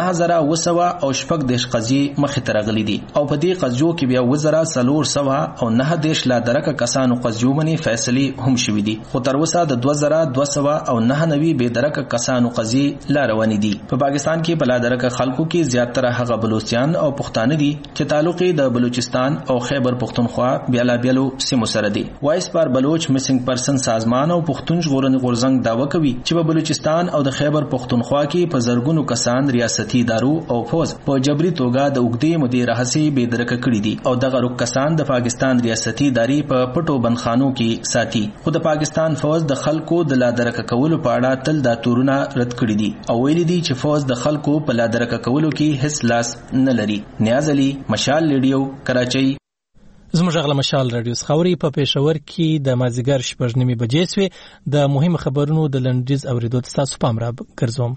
9940 قضیې مخې ته راغلي دي او په دې قضیو کې بیا 2400 او 9 لادرکه کسانو قضیو باندې فیصلې هم شوي دي خو تر اوسه د 2200 او 99 بېدرکه کسانو قضیې لا روانې دي. په پاکستان کې بلادرکه خلکو کې زیاتره هغه بلوچستان او پښتانه دي چې تعلق د بلوچستان او خیبر پختونخوا بیلابیلو سیمو سره دي. وایس فار بلوچ میسنګ پرسن سازمان او پښتون ژغورنې غورځنګ داوا کوي چې په بلوچستان او د خیبر پختونخوا کې په زرګونو کسان ریاستي ادارو او فوج په جبري توګه د اوږدې مودې راهیسې بېدرکه کړي دي او دغه کسان د پاکستان ریاستي ادارې په پټو بندخانو کې ساتي. خو د پاکستان فوج د خلکو د لادرکه کولو په اړه تل دا تورونه رد کړي دي او ویلي دي چې فوج د خلکو په لادرکه کولو کې هیڅ لاس نه لري. نیاز علي، مشال ریډیو، کراچۍ. زموږ غلا مشال رادیو خاوري په پېښور کې د مازیګر 6:30 بجې سوې د مهم خبرونو د لنډیز اوریدو تاسو پام را ګرځوم.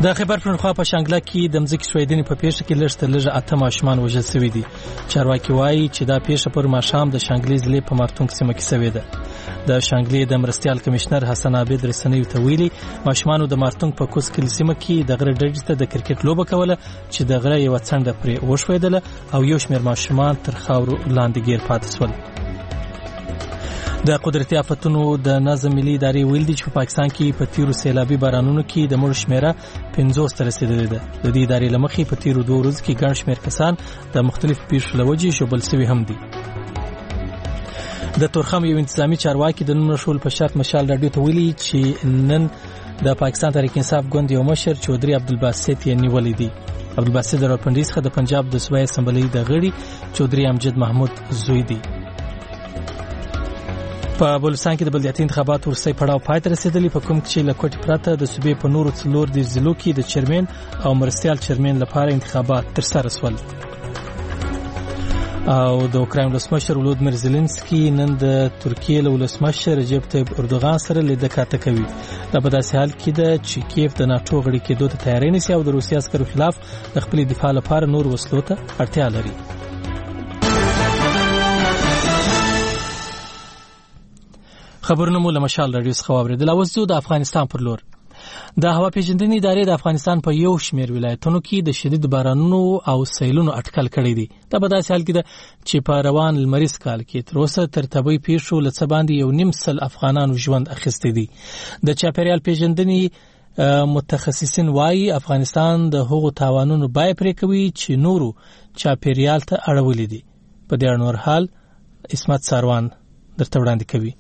د خیبر پښتونخوا په شانګله کې د مځکې سویدنې په پیښه کې لږ تر لږه 8 ماشومان وژل شوي دي. چارواکي وایي چې دا پیښه پر ماښام د شانګلې ضلع په مارتونګ سیمه کې شوې ده. د شانګلې د مرستیال کمشنر حسن عابد رسنیو ته ویلي ماشومانو د مارتونګ په کوس کلي سیمه کې د غره ډډې ته د کرکټ لوبه کوله چې د غره یو څنډه پرې وښویدله او یو شمېر ماشومان تر خاورو لاندې ګیر پاتې شول. د قدرتي آفتونو د نظم ملي ادارې ویل دي چې په پاکستان کې په تیرو سیلابي بارانونو کې د مړو شمیره 50 ته رسیدلې ده. د دې ادارې له مخې په تیرو 2 ورځو کې ګڼ شمېر کسان د مختلفو پیښو له وجې ژوبل شوي هم دي. د تورخم یو انتظامی چارواکي د نوم رسول په شرط مشال راډیو ته ویلي چې نن د پاکستان تحریک انصاف ګوند یو مشر چودري عبدالباسط یې نیولې دي. عبدالباسط د راپندې څخه د پنجاب د صوبایي اسمبلی د غړي چودري امجد محمود زوی دی. په بلوچستان کې د بلدیاتي انتخاباتو وروستی پړاو پای ته رسېدلی، په کوم چې له کوټې پرته د صوبې په نورو 4 ضلعو کې د چیرمن او مرستیال چیرمن لپاره انتخابات ترسره شول. او د اوکراین ولسمشر ولودمیر زيلنسکي نن د ترکیې له ولسمشر رجب طیب اردوغان سره لیدکاته کوي. دا په داسې حال کې ده چې کیف د ناټو غړي کېدو ته تیاری نیسي او د روسیې عسکرو خلاف د خپل دفاع لپاره نور وسلو ته اړتیا لري. خبرونه مو له مشال راډیو څخه واوریدل. اوس ځو د افغانستان پر لور. د هوا پیژندنې ادارې د افغانستان په یو شمېر ولایتونو کې د شدید بارانونو او سیلونو اټکل کړی دی. دا په داسې حال کې ده چې په روان لمریز کال کې تر اوسه تر طبیعي پیښو له څه باندې 1.5 سل افغانانو ژوند اخیستی دی. د چاپیریال پیژندنې متخصصین وایي افغانستان د هغو تاوانونو بیه پرې کوي چې نورو چاپیریال ته اړولي دي. په دې اړه نور حال اسمت ساروان درته وړاندې کوي.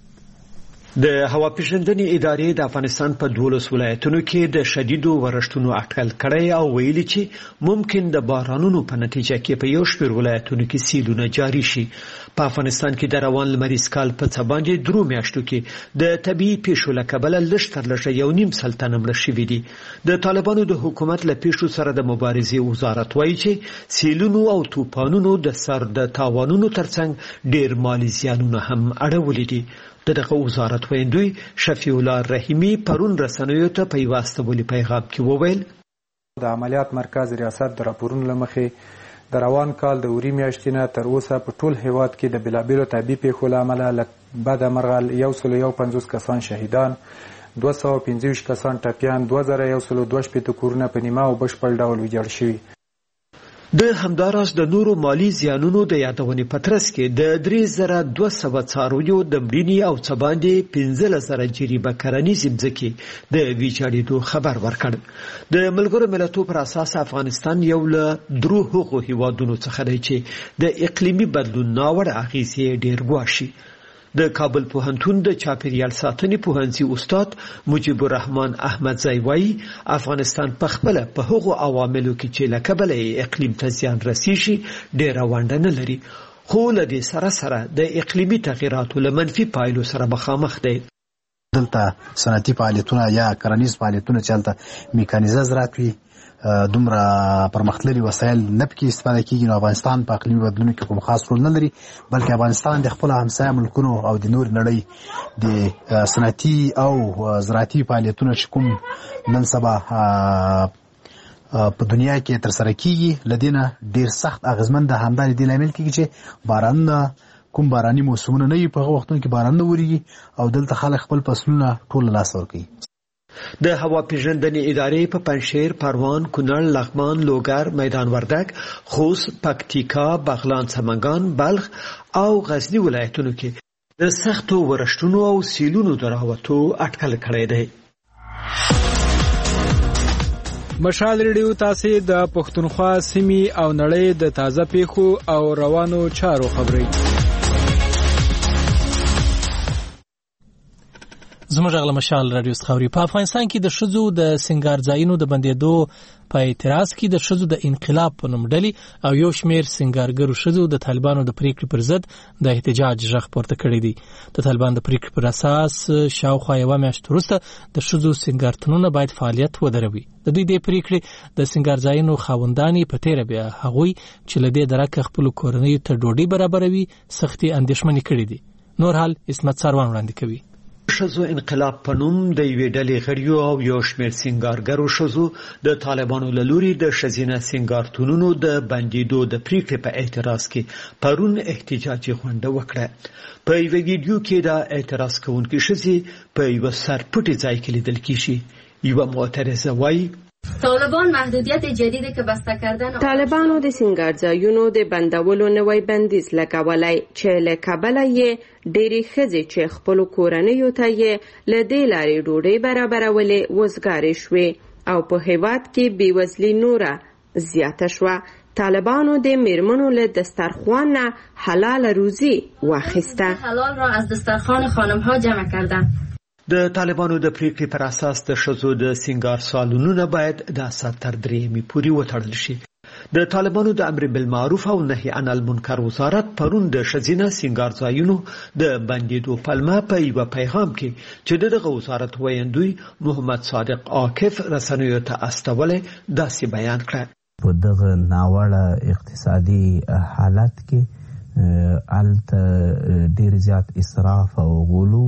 د هوا پیژندنې ادارې د افغانستان په 12 ولایتونو کې د شدیدو ورښتونو اټکل کړی او ویلي چې ممکن د بارانونو په نتیجه کې په یو شمېر ولایتونو کې سیلونه جاری شي. په افغانستان کې د روان لمریز کال په څه باندې 3 میاشتو کې د طبیعي پیښو له کبله لږ تر لږه 1.5 سل تنه مړه شوي دي. د طالبانو د حکومت له پیښو سره د مبارزې وزارت وایي چې سیلونو او طوفانونو د سر د تاوانونو ترڅنګ ډېر مالي زیانونه هم اړولي دي. دغه وزارت ویندوی شفیع الله رحیمی پرون رسنیو ته په واسطه پیغام کې وویل د عملیات مرکز ریاست د راپورونو لمخې د روان کال د اوري میاشتې نه تر اوسه په ټول هیواد کې د بلابلو طبي پیښو له امله بد مرغ 150 کسان شهیدان، 215 کسان ټپیان، 2112 کورونه په نیمه او بشپړ ډول ویجاړ شوي. د همداراز د نورو مالی زیانونو د یادونې په ترڅ کې د 3200 څارویو د مړینې او څه باندې 15000 جریبه کرنیزې مځکې د ویجاړېدو خبر ورکړ. د ملګرو ملتونو پر اساس افغانستان یو له 3 هغو هیوادونو څخه دی چې د اقلیمي بدلون ناوړه اغیزې ډېر ګواښي. د کابل پوهنتون د چاپیریال ساتنې پوهنځي استاد مجيب الرحمن احمدزی وایي افغانستان په خپل په هغو عواملو کې چې له کبله اقلیم ته زیان رسیږي ډېره ونډه نه لري، خو له دې سره د اقلیمي تغیراتو له منفي پایلو سره مخامخ دی. دلته صنعتي فعالیتونه یا کرنیز فعالیتونه چې هلته میکانیزه زراعت وي دومره پرمختللي وسایل نه پکې استفاده کیږي. نو افغانستان په اقلیمي بدلون کې کوم خاص رول نه لري، بلکې افغانستان د خپل همسایه ملکونو او د نور نړۍ د صنعتي او زراعتي فعالیتونو چې کوم نن سبا په دنیا کې ترسره کیږي لدینه ډیر سخت اغیزمن ده. همداري د لامل کیږي چې باران کوم باراني موسمونه نه وي، په هغه وختونو کې باران نه وریږي او دلته خلک خپل فصلونه ټول لاس ورکوي. د هوا پیژندنې ادارې په پنجشیر، پروان، کونړ، لغمان، لوګر، میدان وردګ، خوست، پکتیکا، بغلان، سمنګان، بلخ او غزنی ولایتونو کې د سختو ورښتونو او سیلونو د راوتو اټکل کړی دی. مشال ریډیو تاسو د پښتونخوا سیمې او نړۍ د تازه پیښو او روانو چارو خبري. زموږ غل مشال راډیو خبري. په افغانستان کې د شذو د سنگار ځایونو د بندیدو په اعتراض کې د شذو د انقلاب په نوم ډلې او یو شمیر سنگارګرو شذو د طالبانو د پریکړې پر ضد د احتجاج غږ پورته کړی دی. د طالبان د پریکړې پر اساس شاوخوا یو میاشت وروسته د شذو سنگارتونونه باید فعالیت ودروي. د دوی د پریکړې د سنگار ځایونو خاوندانی په تیر بیا هغوی چې لدې درکه خپل کورنۍ ته ډوډۍ برابروي سختي اندیشمنې کړې دي. نور حال اسمت ساروان وړاندې کوي. شزو انقلاب په نوم د یوې ډلې غړیو او یو شمېر سینګارګرو ښځو د طالبانو له لوري د ښځینه سینګارتونونو د بندېدو د پریکړې په اعتراض کې پرون احتجاجي غونډه وکړه. په یوه ویډیو کې د اعتراض کوونکې ښځې په یوه سرپټي ځای کې لیدل کېږي. یوه معترضه وایي طالبان محدودیت جدیدی که بسته کردن طالبانو د سینګارځایونو د بندولو نوی بندیز لګولی چې له کبله یې ډېرې ښځې چې خپلو کورنیو ته یې له دې لارې ډوډۍ برابرولې وزګارې شوې او په هېواد کې بېوزلي نوره زیاته شوه. طالبانو د میرمنو له دسترخوان نه حلال روزی واخیسته. حلال را از دسترخوان خانم‌ها جمع کردن. د طالبانو د پریکړې پر اساس د ښځو د سینګار سالونونه باید د اساس تر 3 پورې وتړل شي. د طالبانو د امر بالمعروف او نهي عن المنکر وزارت پرون د ښځینه سینګار ځایونو د بندېدو پلمه په یوه پیغام کې چې دغه وزارت ویندوی محمد صادق عاکف رسنیو ته استولی داسې بیان کړه. په دغه ناوړه اقتصادي حالت کې الته ډېر زیات اسراف او غلو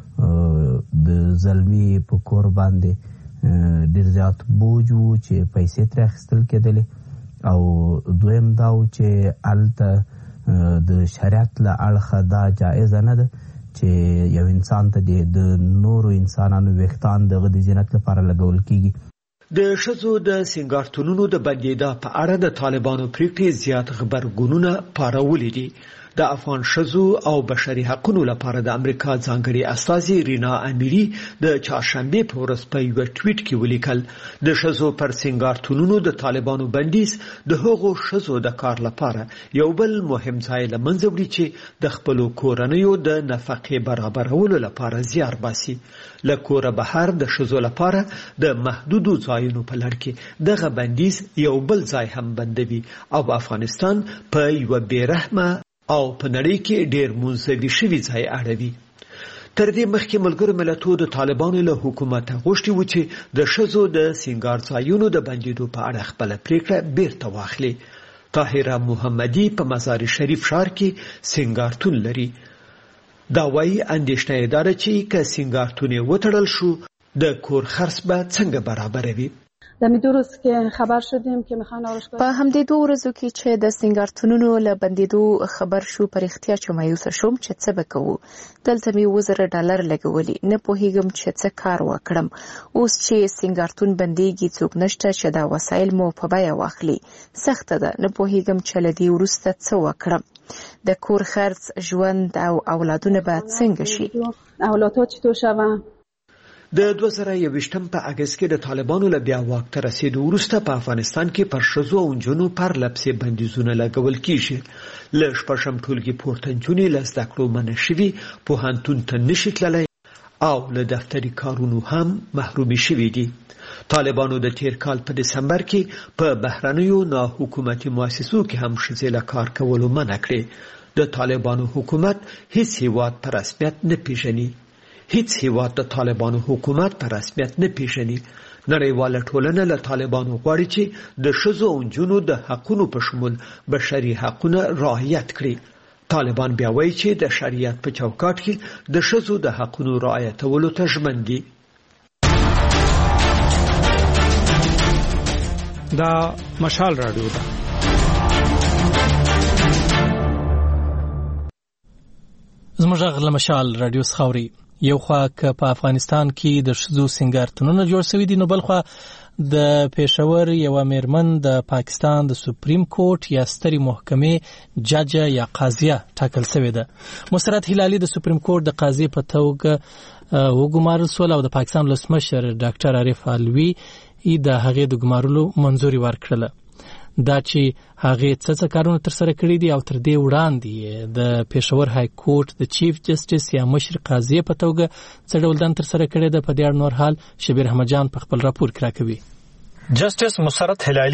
د زلمی په کور باندې ډېر زیات بوج و چې پیسې ترې اخیستل کېدلې او دویم دا و چې هلته د شریعت له اړخه دا جایزه نه ده چې یو انسان ته د نورو انسانانو ویښتان دغه د زینت لپاره لګول کېږي. د ښځو د سینګارتونونو د بندېدا په اړه د طالبانو پریکړې زیات غبرګونونه پارولي دي. د افغان ښځو او بشري حقوقو لپاره د امریکا ځانګړي استازي رینا امیری د چهارشنبه په ورځ په یو ټویټ کې ولیکل د ښځو پر سینګارتونونو د طالبانو بندیز د هغو ښځو د کار لپاره یو بل مهم ځای له منځه وړي چې د خپلو کورنیو د نفقې برابرولو لپاره زیار باسي. له کوره بهر د ښځو لپاره د محدودو ځایونو په لړ کې دغه بندیز یو بل ځای هم بندوي او افغانستان په یو بیرحمه او په نړۍ کې ډېر منزوي شوي ځای اړوي. تر دې مخکې ملګرو ملتونو د طالبانو له حکومت غوښتي و چې د ښځو د سینګار ځایونو د بندېدو په اړه خپله پریکړه بیرته واخلي. طاهره محمدي په مزار شریف ښار کې سینګارتون لري. دا وایي اندېښنه یې دا ده چې که سینګارتون یې وتړل شو د کور خرڅ به څنګه برابروي. په همدې 2 ورځو کې چې د سینګارتونونو له بندېدو خبر شو پر اختیا چې مایوسه شوم چې څه به کوو. دلته مې $1000 لګولي، نه پوهېږم چې څه کار وکړم. اوس چې سینګارتون بندېږي څوک نشته چې دا وسایل مو په بیه واخلي. سخته ده، نه پوهېږم چې له دې وروسته څه وکړم. د کور خرڅ، ژوند او اولادونه به څنګه شي. د 2021 په اگست کې د طالبانو له بیا واک ته رسیدو وروسته په افغانستان کې پر ښځو او نجونو پرلپسې بندیزونه لګول کېږي. له شپږم ټولګي پورته نجونې له زده کړو منع شوي، پوهنتون ته نشي تللی او له دفتري کارونو هم محرومي شوي دي. طالبانو د تیر کال په دسمبر کې په بهرنیو ناحکومتي مؤسسو کې هم ښځې له کار کولو منع کړې. د طالبانو حکومت هیڅ هیواد په رسمیت نه پیژني. هیڅ هیواد د طالبانو حکومت په رسمیت نه پیژني. نړیواله ټولنه له طالبانو غواړي چې د ښځو او نجونو د حقونو په شمول بشري حقونه رعایت کړي. طالبان بیا وایي چې د شریعت په چوکاټ کې د ښځو د حقونو رعایتولو ته ژمن دي. دا مشال رادیو ده. زموږ غږ له مشال رادیو څخه یو خوا که په افغانستان کې د ښځو سینګارتونونه جوړ شوي دي، نو بل خوا د پېښور یوه میرمن د پاکستان د سپریم کورټ یا سترې محکمې جج یا قاضیه ټاکل شوې ده. مسرت هلالي د سپریم کورټ د قاضي په توګه وګمارل شول او د پاکستان ولسمشر ډاکټر عارف علوي د هغې د ګمارلو منظوري ورکړله. دا چې هغه څه کارونه تر سره کړی دي او تر دې وړاندې د پېښور های کورټ د چیف جسټس یا مشر قاضي په توګه څه ډول دند تر سره کړی ده، په دې اړه نور حال شبیر احمد جان په خپل راپور کې راکوي. جسټس مسرت هلالي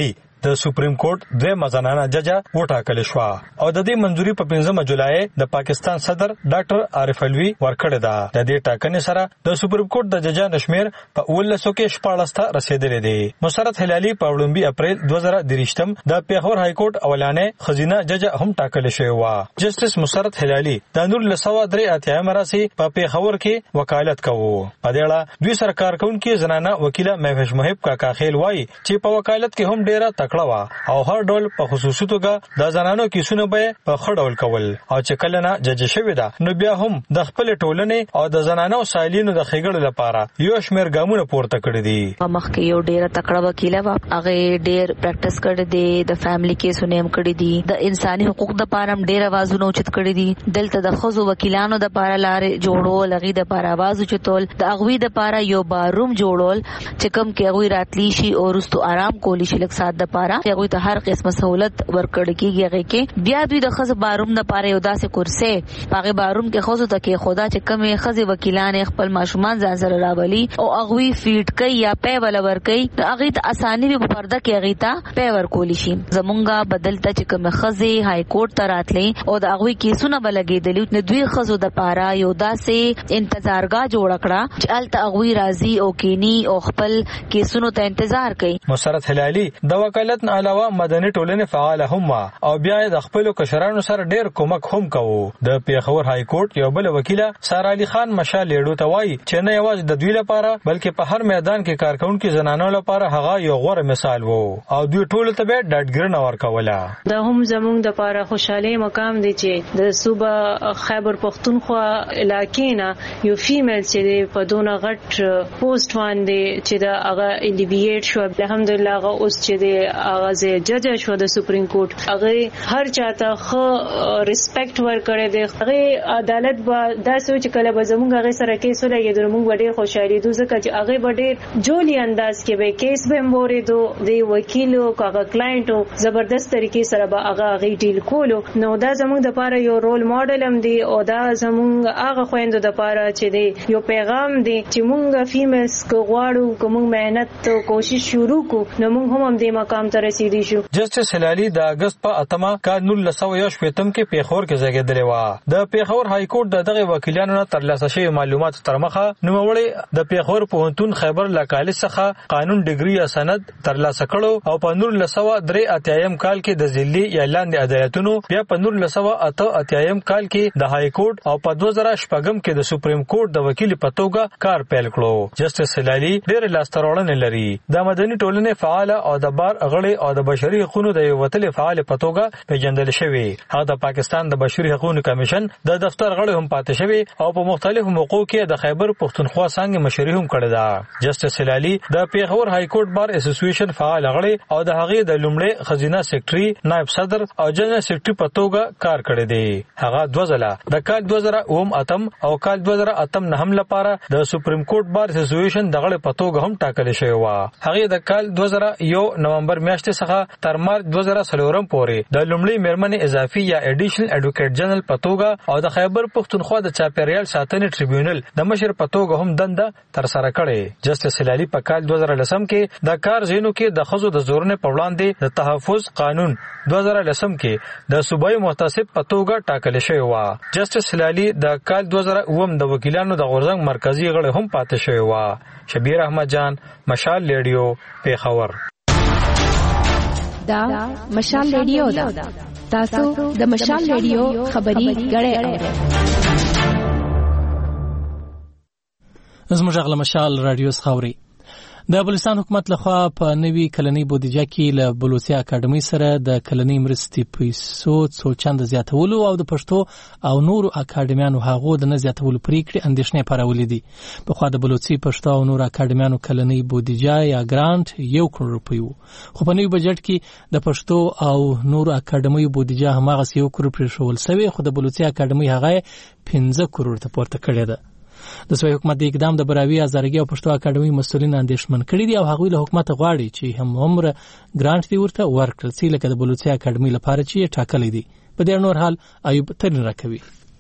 د سپریم کورټ دوه مزنانه ججه وټاکل شو او د دې منځوري په 15 جولای د پاکستان صدر ډاکټر عارف الوی ورکړه ده. د دې ټاکنې سره د سپریم کورټ د ججانو شمیر په 1900 کې 14 ته رسیدلې ده. مسرت هلالي په 2 اپریل 2023 د پیښور های کورټ اولانې خزینه ججه هم ټاکل شوی و. جسټس مسرت هلالي د 1983 مراسي په پیښور کې وکالت کوو. په دې اړه دوی سرکار کونکي زنانه وکیله مهوش محب کاکا خیل وایي چې په وکالت کې هم ډیره تکړه و او هر ډول په خصوصي توګه د زنانو کیسونه به په خړ ډول کول او چې کله نه جج شوی ده نو بیا هم د خپل ټولنې او د زنانو سایلینو د خېګړو لپاره یو شمیر ګامونه پورته کړی دي. مخکې یو ډیره تکړه وکیله و هغه ډیر پریکټیس کړی دی د فیملی کیسونه هم کړی دي د انساني حقوق د پاره هم ډیر आवाजونه اوچت کړی دي. دلته د خزو وکیلانو د پاره لارې جوړول لغې د پاره आवाज اوچتول د اغوی د پاره یو باروم جوړول چې کوم کې اغوی راتلی شي او رستو آرام کولی شي لکه سات د پاره اغوی ته هر قسمه سہولت ورکړ کیږي. هغه کې بیا دوی د خزو باروم د پاره یو داسې کرسي هغه باروم کې خزو ته کې خدا چې کوم خزي وکیلان خپل ماشومان ځان سره راولي او اغوی فیډ کوي یا پی ول ور کوي د اغوی ته اساني به پرده کې اغوی ته پی ور کولی شي. زمونږه بدلته چې کوم خزي های کورټ ته راتلی او د اغوی کیسونه بلګیدلی نو دوی خزو د پاره یو داسې انتظارګاه جوړ کړه چې الته اغوی راضي او کینی او خپل کیسونو ته انتظار کوي. مسرت هلالي د وکالت نه علاوه مدني ټولنې فعال هم او بیا د خپل کشرانو سره ډیر کومک هم کوو. د پیښور های کورټ یو بل وکیله سارا علي خان مشال لیډو ته وایي چې نه یوازې د دوی لپاره بلکې په هر میدان کې کارکونکو زنانو لپاره هغه یو غوره مثال وو او دوی ټول ته به ډاډګرنه ورکوله. دا هم زموږ د لپاره خوشاله مقام دی چې د صوبه خیبر پختونخوا علاقې نه یو فیمیل چې په دونه غټ پوسټ باندې چې دا هغه الیویټ شو. الحمدلله هغه اوس چې د هغه جج شو د سپریم کورټ هغه هر چاته خو ریسپیکټ ورکړي دی. هغه عدالت به دا سوچ کله به زموږ هغه سره کیس ولګي موږ ډېر خوشاله دي ځکه چې هغه به ډېر جوړي انداز کې به کیس به مورې دو د وکیل او هغه کلاینټ زبردست طریقې سره به هغه ډیل کولو. نو دا زموږ د لپاره یو رول ماډل هم دی او دا زموږ هغه خويندو د لپاره چې دی یو پیغام دی چې موږ فیمیلز کو غواړو کوم مهنت او کوشش شروع کو نو موږ هم دې مقام ته رسیدي شو. جسټس هلالي د اگست په اتمه کال 1918 کې پیښور کې زیږیدلی و. د پیښور های کورټ د دغه وکیلانو نه ترلاسه شوی معلومات تر مخه نوموړی د پیښور پوهنتون خیبر له کالج څخه قانون ډیګري یا سند ترلاسه کړو او په 1983 کال کې د ذلی یا لاندې عدالتونو بیا په 1988 کال کې د های کورټ او په 2006 کې د سپریم کورټ د وکیل په توګه کار پیل کړو. جسټس هلالي ډېر لاستهراوړنې لري. د مدني ټولنې فعال او د بار غړي او د بشري حقوقو د یو وتل فعال په توګه پیژندل شوی. هغه د پاکستان د بشري حقوقو کمیشن د دفتر غړي هم پاتې شوی او په مختلفو موقعو کې د خیبر پختونخوا څنګه مشري هم کړی دا. جسټس هلالي د پیښور های کورټ بار اسوسییشن فعال غړي او د هغه د لومړي خزینه سیکریټري نائب صدر او جنرال سیکریټري په توګه کار کړی دی. هغه 2 ځله د کال 2008 او کال 2008 نه هم لپاره د سپریم کورټ بار اسوسییشن د غړي په توګه هم ټاکل شوی و. هغه د کال 2001 نومبر میاشتې څخه تر مارچ 2004 پورې د لومړي میرمنې اضافي یا اډیشنل اډوکیټ جنرال په توګه او د خیبر پختونخوا د چاپیریال ساتنې ټریبیونل د مشر په توګه هم دنده تر سره کړې. جسټس هلالي په کال 2010 کې د کار زینو کې د خزو د زورنې په وړاندې د تحفظ قانون 2010 کې د صوبایي محتسب په توګه ټاکل شوی و. جسټس هلالي د کال 2009 د وکیلانو د غورځنګ مرکزی غړي هم پاتې شوی و. شبیر احمد جان، مشال ریډیو، پیښور. دا مشال ریډیو دا تاسو د مشال ریډیو خبري غړې اورئ. زموږ غل مشال رادیو خاوري. د بلوچستان حکومت لخوا په نوي کلنۍ بودیجه کې له بلوچي اکاډمي سره د کلنۍ مرستې پیسو څو چند زیاتولو او د پښتو او نورو اکاډمیانو هغو د نه زیاتولو پریکړې اندېښنې پارولې دي. پخوا د بلوچي پښتو او نورو اکاډمیانو کلنۍ بودیجه یا ګرانټ 1 کروڑ روپۍ و، خو په نوي بجټ کې د پښتو او نورو اکاډمیو بودیجه هماغسې 1 کروڑ پرېښول سوې، خو د بلوچي اکاډمي هغه 15 کروڑ ته پورته کړې ده. د صوبې حکومت د اقدام د براوي هزارګي او پښتو اکاډمي مسؤلین اندېښمن کړي دي او هغوی له حکومت غواړي چې هم عمر ګرانټ دی ورته ورکړل شي لکه د بلوچي اکاډمي لپاره چې ټاکلي دي. په دې نور حال ایوب ترين راکوي.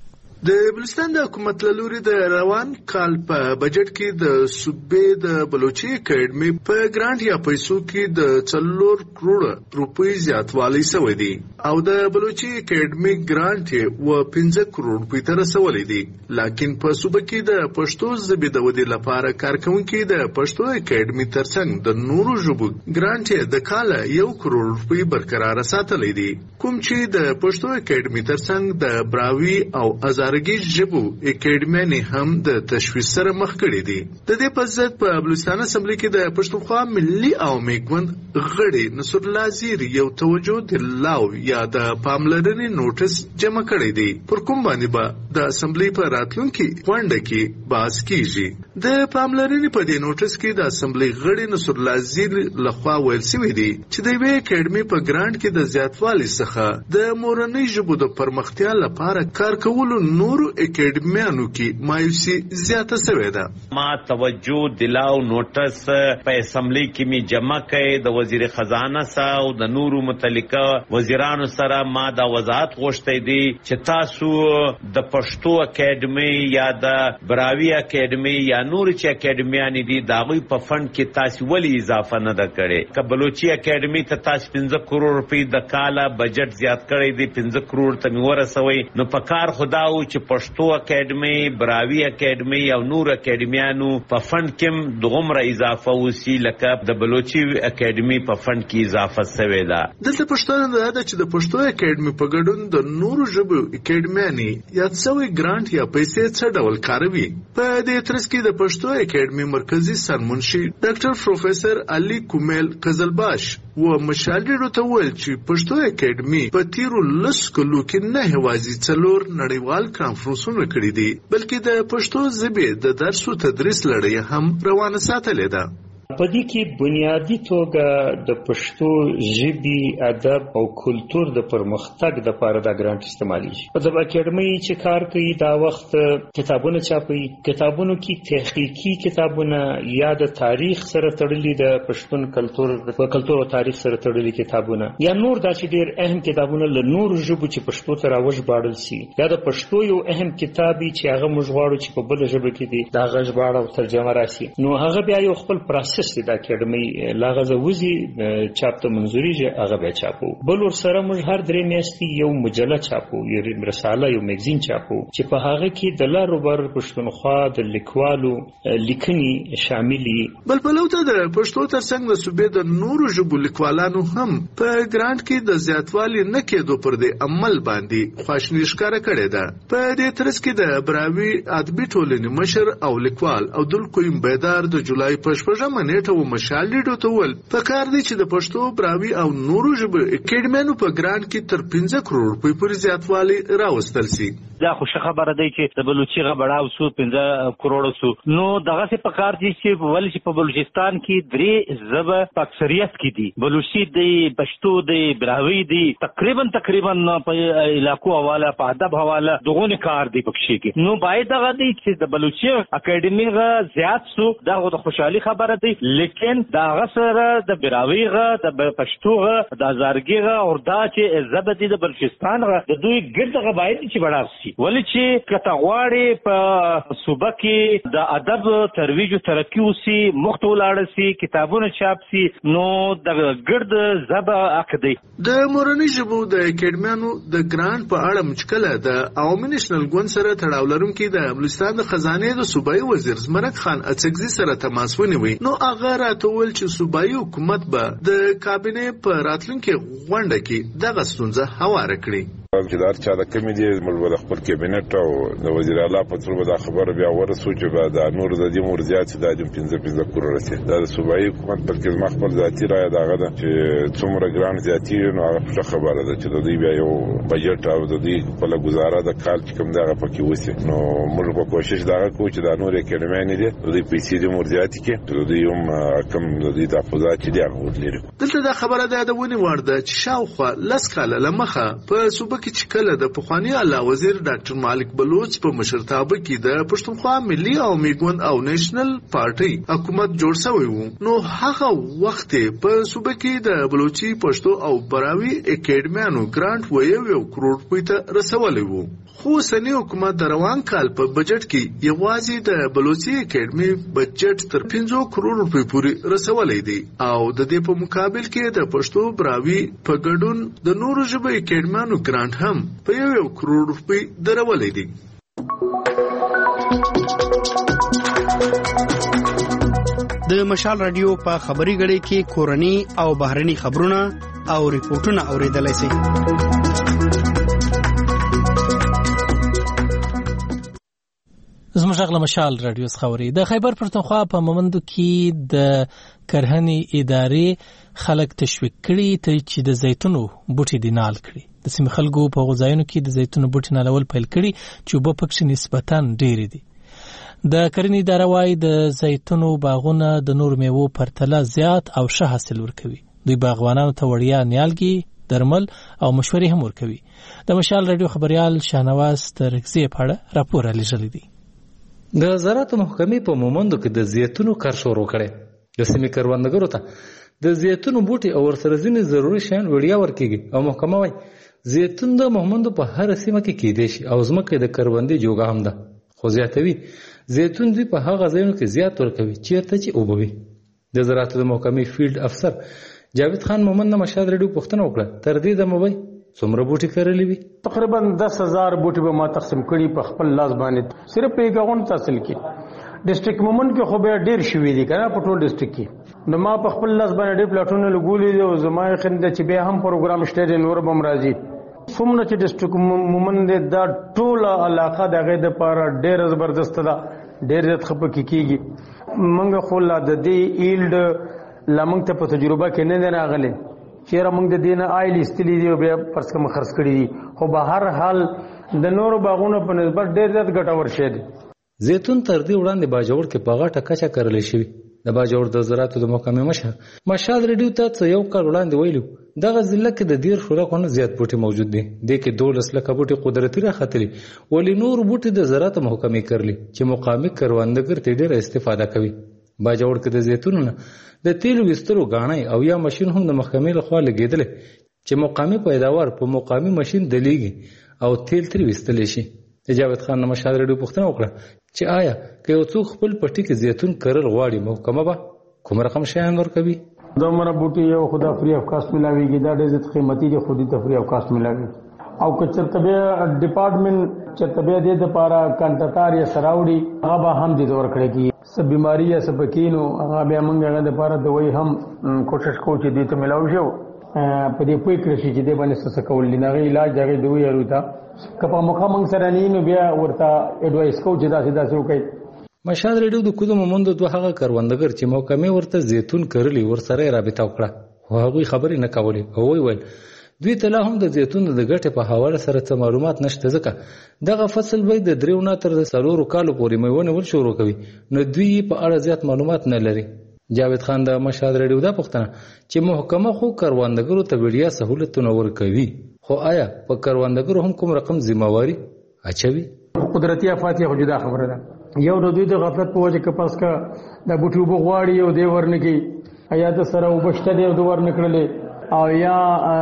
د بلوچستان د حکومت له لوري د روان کال په بجټ کې د صوبې د بلوچي اکیډمي په ګرانټ یا پیسو کې د 4 کروڑ روپۍ زیاتوالی شوی دی او د بلوچي اکیډمي ګرانټ و 15 کروڑ روپۍ ته رسولې دي. لکن په صوبه کې د پښتو ژبې د ودې لپاره کارکونکي د پښتو اکیډمي ترڅنګ د نورو ژبو ګرانټ د کال 1 کروڑ روپۍ برقرار ساتلې دي، کوم چې د پښتو اکیډمي ترڅنګ د براوي او ازارګي ژبو اکیډمي هم د تشویش سره مخ کړي دي. د دې په ضد په بلوچستان اسمبلی کې د پښتونخوا ملي او میګوند غړي نصر الله زیر یو توجه دلاو یا د پاملرنې نوټس جمع کړی دی، پر کوم باندې به د اسمبلی په راتلونکي غونډه کې بحث کیږي. د پاملرنې په دې نوټس کې د اسمبلی غړي نصر الله زیر لخوا ویل شوی دی چې د یوې اکیډمي په ګرانټ کې د زیاتوالي څخه د مورنۍ ژبو د پرمختیا لپاره کار کولو نورو اکیډمیانو کې مایوسي زیاته شوې ده. ما توجه دلاو نوټس په اسمبلی کې می جمع کړي د وزیر خزانه سره او د نورو متعلقه وزیرانو سره ما دا وضاحت غوښتي دي چې تاسو د پښتو اکیډمي یا د براوي اکیډمي یا نور چې اکیډمیان دي دا غوي په فند کې تاسو ولی اضافه نه ده کړې. ک بلوچي اکیډمي ته تاسو 15 کروڑ روپۍ د کاله بجټ زیات کړی دی، 15 کروڑ ته می ورسوي. نو په کار خدا او چې پښتو اکیډمي، براوي اکیډمي او نور اکیډمیانو په فند کې دغمره اضافه وسی لکه د بلوچي اکیډمي په فند کې اضافه شوې ده. دلته پښتنه ده چې د پښتو اکیډمي په ګډون د نورو ژبو اکیډمیاني یا څوي ګرانټ یا پیسې څه ډول کاروي. په دې ترڅ کې د پښتو اکیډمي مرکزی سرمنشي ډاکټر پروفیسور علي کومل قزلباش و مشالډو ته ویل چې پښتو اکیډمي په تیرو لس کلو کې نه هوازي 4 نړیوال کانفرنسونه کړي دي، بلکې د پښتو ژبې د درس او تدریس لړۍ هم روانه ساتلې ده. په دې کې بنیادی توګه د پښتو ژبې، ادب او کلچر د پرمختګ لپاره د ګرانټ استعمالي. په د اکیډمي چې کار کوي دا وخت کتابونه چاپي، کتابونو کې تحقیقي کتابونه یا د تاریخ سره تړلي د پښتون کلچر او تاریخ سره تړلي کتابونه یا نور دا چې ډېر اهم کتابونه له نور ژبو چې پښتو ته راوژباړل شي یا د پښتو یو اهم کتابي چې هغه موږ غواړو چې په بل ژبه کې دی دا غژباړه او ترجمه راشي، نو هغه بیا یو خپل پروسس د اکیډمي لاغه وزي چاپ ته منځوري هغه بیا چاپو. بل ور سره موږ هر درې میاشتې یو مجله چاپو، یو رساله، یو میگزین چاپو چې په هغه کې د لارو بر پښتونخوا د لیکوالو لیکنې شاملي. بل بلوته د پښتو ترڅنګ د صوبې د نورو ژبو لیکوالانو هم په ګرانټ کې د زیاتوالي نه کېدو پر دې عمل باندې خواشنی ښکاره کړې ده. په دې ترڅ کې د براوي ادبي ټولنې مشر او لیکوال عبدالقیوم بیدار د جولای په 8 نیټه و مشالډو ته ول په کار دی چې د پښتو، براوي او نورو ژبو اکیډمیانو په ګرانټ کې تر 15 کروڑ روپۍ پورې زیاتوالی راوستل شي. دا خو خبره دی چې د بلوچي غبړاو سو 15 کروڑ سو، نو دغه څه په کار دي چې ول چې په بلوچستان کې درې ژبه په اکثریت کې دي، بلوچي دی، پښتو دی، براوي دی، تقریبا په علاقو حواله په ادب حواله دغه کار دی پکې کې. نو باید دغه دی چې د بلوچي اکیډمي غا زیات سو، دا د خوشحالي خبره دی، لیکن دا غسر د براوي غا د پښتو غا د ازارګي غا او دا چې زبدي د بلوچستان غا د دوی ګرد غا باید چې بڑا ولی چې کتاغواړي په صوبه کې د ادب ترویج او ترقی وسی مخته ولاړ سي، کتابونه چاپ سي، نو د ګرد زبا عقدي. د مورنۍ ژبو د اکیډمیانو د ګرانټ په اړه مشکله د عوامي نېشنل ګوند سره تړاو لرونکي د بلوچستان د خزانه د صوبایي وزیر زمرک خان اڅکزي سره تماس ونیوي. نو هغه راټول چې صوبایي حکومت به د کابینې په راتلونکي غونډه کې دغه ستونزه هواره کړي. چې دا چا د کمی دی ملګر خپل کابینټ او د وزیر اعلی په تر به دا خبر بیا ورسو چې به د نور د دې مرزيات د 15 کروڑ رسي. دا د صوبایي حکومت بلکې ما خپل ذاتی رائے داغه ده چې څومره ګران زیاتی نو هغه خبره ده چې د دې بیا یو بجټ او د دې په لګزاره د کال چې کوم دغه پکې وسی. نو موږ په کوشش داغه کوو چې د نور کلمې نه دي د دې پیسې د مرزيات کې د دې هم کم د دې تحفظات چې دی هغه ولري. دلته دا خبره ده د ونی ورده چې شاوخوا لس کاله لمخه په صوبه کې چې کله د پخوانی اعلی وزیر ډاکټر مالک بلوچ په مشرتابه کې د پښتونخوا ملي او میګوند او نېشنل پارټي حکومت جوړ شوی وو، نو هغه وخت په صوبه کې د بلوچي پښتو او براوي اکیډمیانو ګرانټ و 1 کروڑ روپۍ ته رسولې وو. خو سنی حکومت د روان کال په بجټ کې یوازې د بلوچي اکیډمي بجټ تر 5 کروڑ روپۍ پورې رسولې دي او د دې په مقابل کې د پښتو براوي په ګډون د نورو ژبو اکیډمیانو ګرانټ هم په 1 کروڑ روپۍ درولې دي. د مشال رادیو په خبري غړي کې کورني او بهرني خبرونه او ریپورتونه اوریدلای شئ. زموږ غږ مشال رادیو خبري د خیبر پښتونخوا په مومندو کې د کرهنې ادارې خلک تشویق کړي ته چې د زیتونو بوټي دینال کړي. د سیمې خلکو په غوځایونو کې د زیتونو بوټي نالول پیل کړي چې وبو پکې نسبتاً ډېر دي. د کرنې اداره وايي د زیتونو باغونه د نور میوو پرتله زیات او ښه حاصل ورکوي. دوی باغوانانو ته وړیا نیالګي، درمل او مشورې هم ورکوي. د مشال رادیو خبريال شاهنواز ترکزی په اړه راپور لیږلی دی. د زراعت محکمې په مومندو کې د زیتونو کار شروع کړي. د سیمې کروندګرو ته د زیتونو بوټي او ورسره ځینې ضروري شیان وړیا ورکیږي او محکمه وايي زیتون د مومندو په هر سیمه کې کېدای شي او ځمکه د کروندې جوګه هم ده. خو زیاتوي زیتون دوی په هغه ځایونو کې زیات ورکوي چیرته چې اوبه وي. د زراعت د محکمې فیلډ افسر جاوید خان مومند نه مشهد رډیو پوښتنه وکړه تر دې د موبایل څومره بوټي کرلې وي؟ تقریبا 10,000 بوټي به ما تقسیم کړي په خپل لاس باندې صرف په غون تحصیل کې ډیسټریکټ مومند کې خو به ډیر شوي دي کنه په ټول ډیسټریکټ کې. نو ما په خپل لاس باندې ډیر پلاټونه لګولې دي او زما خنده چې به هم پروګرام شته نور بم راځي. څومره چې ډیسټریکټ مومند دا ټول علاقه دغه د پاره ډیر زبردست ده، ډیر زیات خپه کیږي. منګه خو لا د دې ایلډ لمنګ ته په تجربه کې نه راغلي چیرې موږ د دینه آیل استلی دی او بیا پرس کوم خرڅ کړی دي، خو به هر حال د نورو باغونو په نسبت ډیر زیات ګټور شي دي. زیتون تر دې وړاندې باجوړ کې په غاټه کچا کړل شوی. د باجوړ د زراعت د محکمې مشهد رډیو ته یو کال وړاندې ویلو دغه ضلع کې د ډیر شورکونه زیات بوټي موجود دي. د کې 12 لک بوټي قدرتي راختلي ولې نور بوټي د زراعت محکمې کړلي چې مقامي کروندګر ته ډیر استفاده کوي. باجوړ کې د زیتونونو د تیلو وسترو غاڼې او یا ماشين هم د محکمې لخوا لګیدل چې مقامي پیداوار په مقامي ماشين دلیږي او تیل تر وستل شي. جاوید خان نه مشهد رډیو پوښتنه وکړه چې آیا که یو څوک خپل پټي کې زیتون کرل غواړي محکمه به کوم رقم شیان ورکوي؟ دا مره بوټي یو خدا فری اف کاست ملاويږي، دا ډېر قیمتي دي، خودي ته فری اف کاست ملاوي. او که چرته به ډپارټمنټ چرته به د لپاره کانټاکټار یا سراوډي هغه هم دي ورکړي کی سب بیماری یا سبکینو هغه به موږ د لپاره دوی هم کوشش کوو چې دې ته ملاوي شو په دې پوي کړی چې دې باندې څه کول لنغه علاج هغه دوی اروتا کپا مخامنګ سره نینو بیا ورته اډوایس کوو چې دا وکړي. مشهد رډیو د کوم مومند دوه هغه کروندګر چې محکمې ورته زیتون کرلی ورسره رابطه وکړه خو هغه خبرې نه کولې او ویل دوی ته لا هم د زیتون د ګټې په حواله سره څه معلومات نشته ځکه دغه فصل به د 3 نه تر 4 کالو پورې میوه ول شروع کوي نو دوی په اړه زیات معلومات نه لري. جاوید خان د مشهد رډیو دا پوښتنه چې محکمه خو کروندګرو ته وړیا سہولتونه ورکوي خو آیا په کروندګرو هم کوم رقم ذمہواری اچوي؟ قدرتي آفات یو جدا خبره ده. یو د دوی د غفلت په وجه کې پاس کا د بوټي وبو غواړي او دی ورنګي ایا د سره وبشته دی د ورنکړلې او یا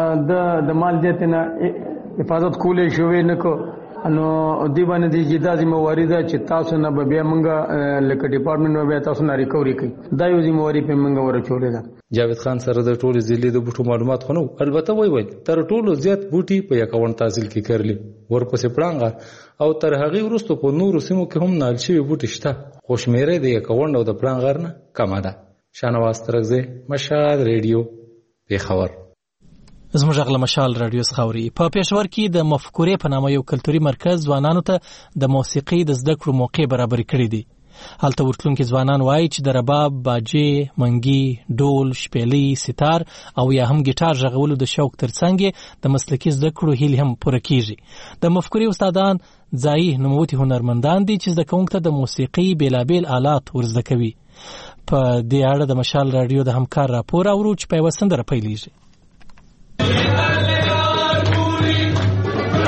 د مال دتنه حفاظت کولې شوې نه کو نو دی باندې د جدا ذمہواری ده چې تاسو نه به بیا مونږه لکه ډپارټمنټ به تاسو نه ریکوري کوي دا یو ذمہواری په مونږه ورچولې ده. جاوید خان سره د ټولو ضلع د بوټو معلومات خو نو البته وای تر ټولو زیات بوټي په یکاون تحصیل کې کړلي ورپسې پړانګ او تر هغه وروسته په نورو سیمو کې هم نال شوی بوټي شته خوشمیره د یکاون او د پړانګ نه کم ده. شانواز ترغزه مشهد ریډیو پیښور. زموږ غل مشال رادیو خاوري په پېښور کې د مفکورې په نامه یو کلتوري مرکز ځوانانو ته د موسیقي د زده کړو موقع برابر کړی دی. هلته ورتلونکي ځوانان وایي چې د رباب، باجې، منګي، ډول، شپېلۍ، ستار او یا هم ګیټار غږولو د شوق ترڅنګ د مسلکي زده کړو هیله هم پوره کیږي. د مفکورې استادان ځایي نوموتي هنرمندان دي چې زده کوونکو ته د موسیقي بیلابیل آلات ورزده کوي. په دې اړه د مشال رادیو د همکار راپور اورو چې په وسندره پیلېږي.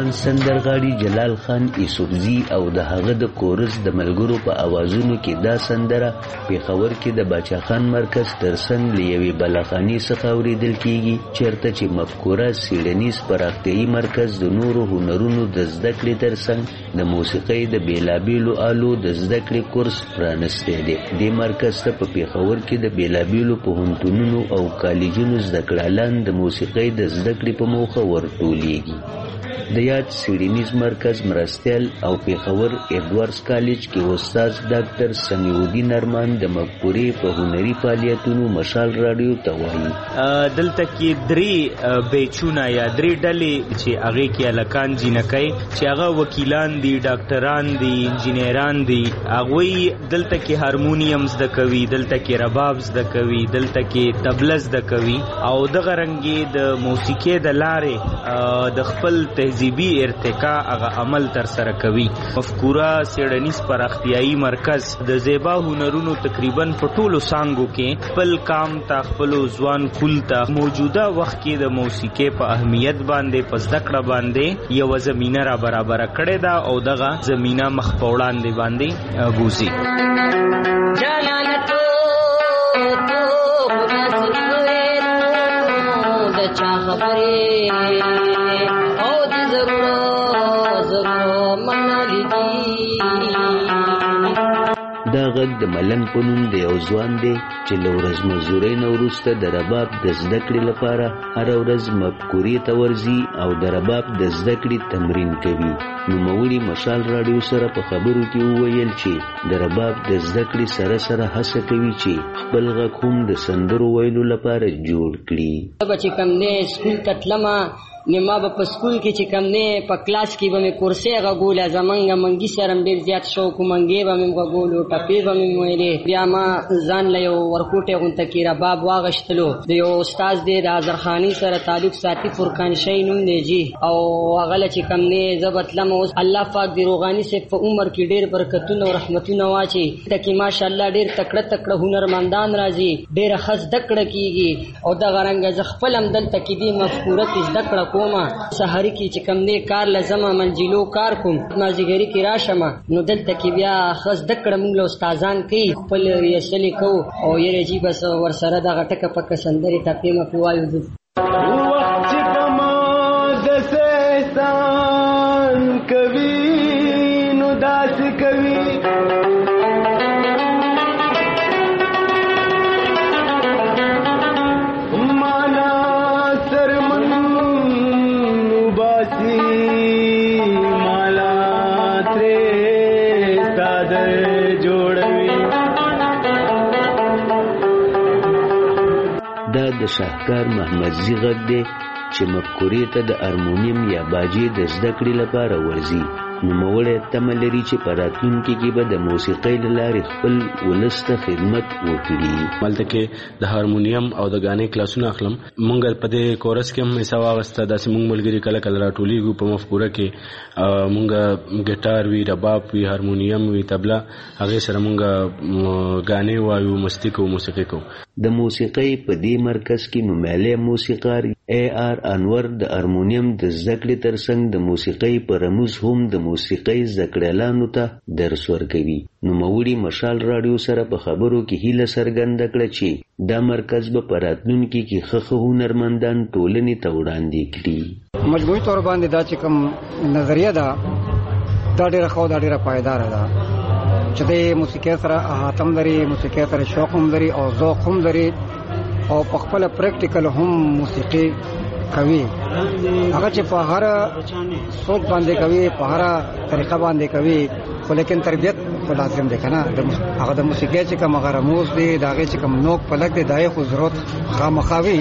افغان سندرغاړي جلال خان یوسفزي او د هغه د کورس د ملګرو په اوازونو کې دا سندره پېښور کې د باچا خان مرکز ترڅنګ له یوې بلاخانې څخه اورېدل کېږي، چېرته چې مفکوره څېړنیز پراختیایي مرکز د نورو هنرونو د زده کړې ترڅنګ د موسیقۍ د بېلابېلو آلو د زده کړې کورس پرانستی دی. دې مرکز ته په پېښور کې د بېلابېلو پوهنتونونو او کالجونو زده کړیالان د موسیقۍ د زده کړې په موخه ورټولېږي. د یاد څېړنیز مرکز مرستیال او پېښور ایډورډز کالج کې استاد ډاکټر سمیع الدین ارمان د مفکورې په هنري فعالیتونو مشال راډیو ته وایي. دلته کې درې بیچونه یا درې ډلې چې هغې کې هلکان جینکۍ چې هغه وکیلان دي، ډاکټران دي، انجینران دي، هغوی دلته کې هارمونیم زده کوي، دلته کې رباب زده کوي، دلته کې طبله زده کوي او دغه رنګې د موسیقۍ د لارې د خپل تهذیبي ارتقا هغه عمل تر سره کوي. مفکوره څېړنیز پراختیایي مرکز د زیبا هنرونو تقریبا په ټولو څانګو کې خپل کام ته، خپلو ځوان کول ته موجوده وخت کې د موسیقۍ په اهمیت باندې په زده کړه باندې یوه زمینه را برابره کړې ده او دغه زمینه مخ په وړاندې باندې بوځي. دا غږ د ملنګ په نوم د یو ځوان دی چې له ورځ مزدورۍ نه وروسته د رباب د زده کړې لپاره هره ورځ مفکورې ته ورځي او د رباب د زده کړې تمرین کوي. نوموړي مشال راډیو سره په خبرو کې وویل چې د رباب د زده کړې سره سره هڅه کوي چې خپل غږ هم د سندرو ویلو لپاره جوړ کړي. چې کوم دی سکول ته تلمه نو ما به په سکول کې چې کوم دی په کلاس کې به مې کورسۍ غږوله، زمونږ منګي سره م ډېر زیات شوق و، منګې به مې غږولو، ټپې به مې ویلې. بیا ما ځان له یو ورکوټۍ غونته کې رباب واغشتلو. د یو استاد دی د اظهرخاني سره تعلق ساتي، فرقان شی نوم دی جي، او هغه له چې کوم دی زه به تلم. اوس الله پاک د روغاني صاحب په عمر کې ډېر برکتونه او رحمتونه واچي. ته کې ماشاءالله ډېر تکړه تکړه هنرمندان راځي، ډېره ښه زده کړه کېږي او دغه رنګه زه خپل هم دلته کې دې مفکوره کې زده کړه کومه. سحري کې چې کوم دی کار لزمه منجلو کار کوم، مازدیګري کې راشم نو دلته کې بیا ښه زده کړه موږ له استادان کوي، خپل ریهرسلې کوو او یاره جي بس ورسره دغه ټکه پکه سندرې ټپې مپې وایو. وخت چې کما دسې احسان کوي نو داسې کوي، د شاهکار محمدزي غږ دی چې مفکورې ته د هارمونیم یا باجې د زده کړې لپاره ورځي. نوموړی تمه لري چې په راتلونکي کې به د موسیقۍ له لارې خپل ولس ته خدمت وکړي. مالته کې د هارمونیم او د غانې کلاسونه اخلم. مونږ په دې کورس کې هم حصہ واغسته. داسې مونږ ملګري کله کله راټولیږو په مفکوره کې. مونږ ګیټار وي، رباب وي، هارمونیم وي، طبله، هغې سره مونږ غانې وایو، مستی کوو، موسیقي کوو. د موسیقۍ په دې مرکز کې نومیالی موسیقار AR انور د هارمونیم د زده کړې ترڅنګ د موسیقۍ په رموز هم د موسیقۍ زده کړیالانو ته درس ورکوي. نوموړي مشال راډیو سره په خبرو کې هیله څرګنده کړه چې دا مرکز به په راتلونکي کې ښه هنرمندان ټولنې ته وړاندې کړي. مجموعي طور باندې دا چې کوم نظریه ده دا ډېره ښه او دا ډېره پایداره ده چې د موسیقۍ سره احاطه هم لري، موسیقۍ سره شوق هم لري او ذوق هم لري او په خپله پریکټیکل هم موسیقي کوي. هغه چې په هر سوچ باندې کوي، په هر طریقه باندې کوي، خو لیکن تربیت خو لازم دی که نه. هغه د موسیقۍ چې کوم هغه رموز دی، د هغې چې کوم نوک پلک دی، د هغې خو ضرورت خامخا وي.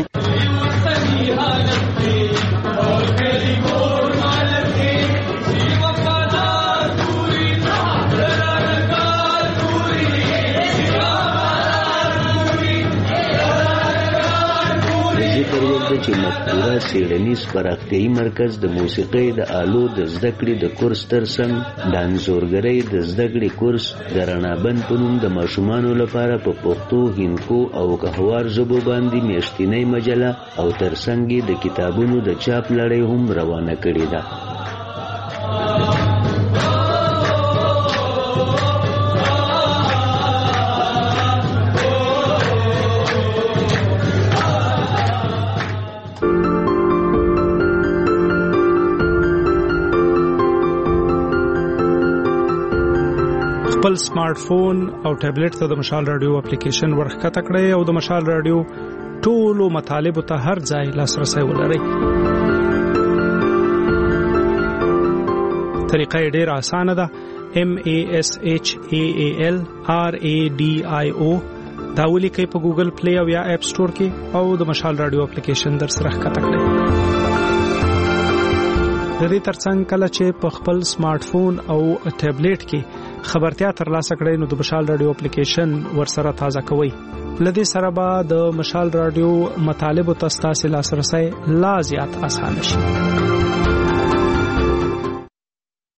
چې مفکوره څېړنیز پراختیایي مرکز د موسیقۍ د آلو د زده کړې د کورس ترڅنګ د انځورګرۍ د زده کړې کورس د رڼابند په نوم د ماشومانو لپاره په پښتو، هندکو او کهوار ژبو باندې میاشتنۍ مجله او ترڅنګ د کتابونو د چاپ لړۍ هم روانه کړې ده. خپل سمارټ فون او ټابلیټ ته د مشال رادیو اپلیکیشن ورښکته کړئ او د مشال رادیو ټولو مطالبو ته هر ځای لاسرسی ولرئ. طریقه یې ډېره اسانه ده. MASHAALRADIO دا ولیکئ په ګوګل پلی او یا اپ سٹور کې او د مشال رادیو اپلیکیشن در سره ښکته کړئ. د دې ترڅنګ کله چې په خپل سمارټ فون او ټابلیټ کې خبرتیا ترلاسه کړئ نو د مشال رادیو اپلیکیشن ورسره تازه کوئ. لدې سره به د مشال رادیو مطالبو ته ستاسو لاسرسی لا زیات اسانه شي.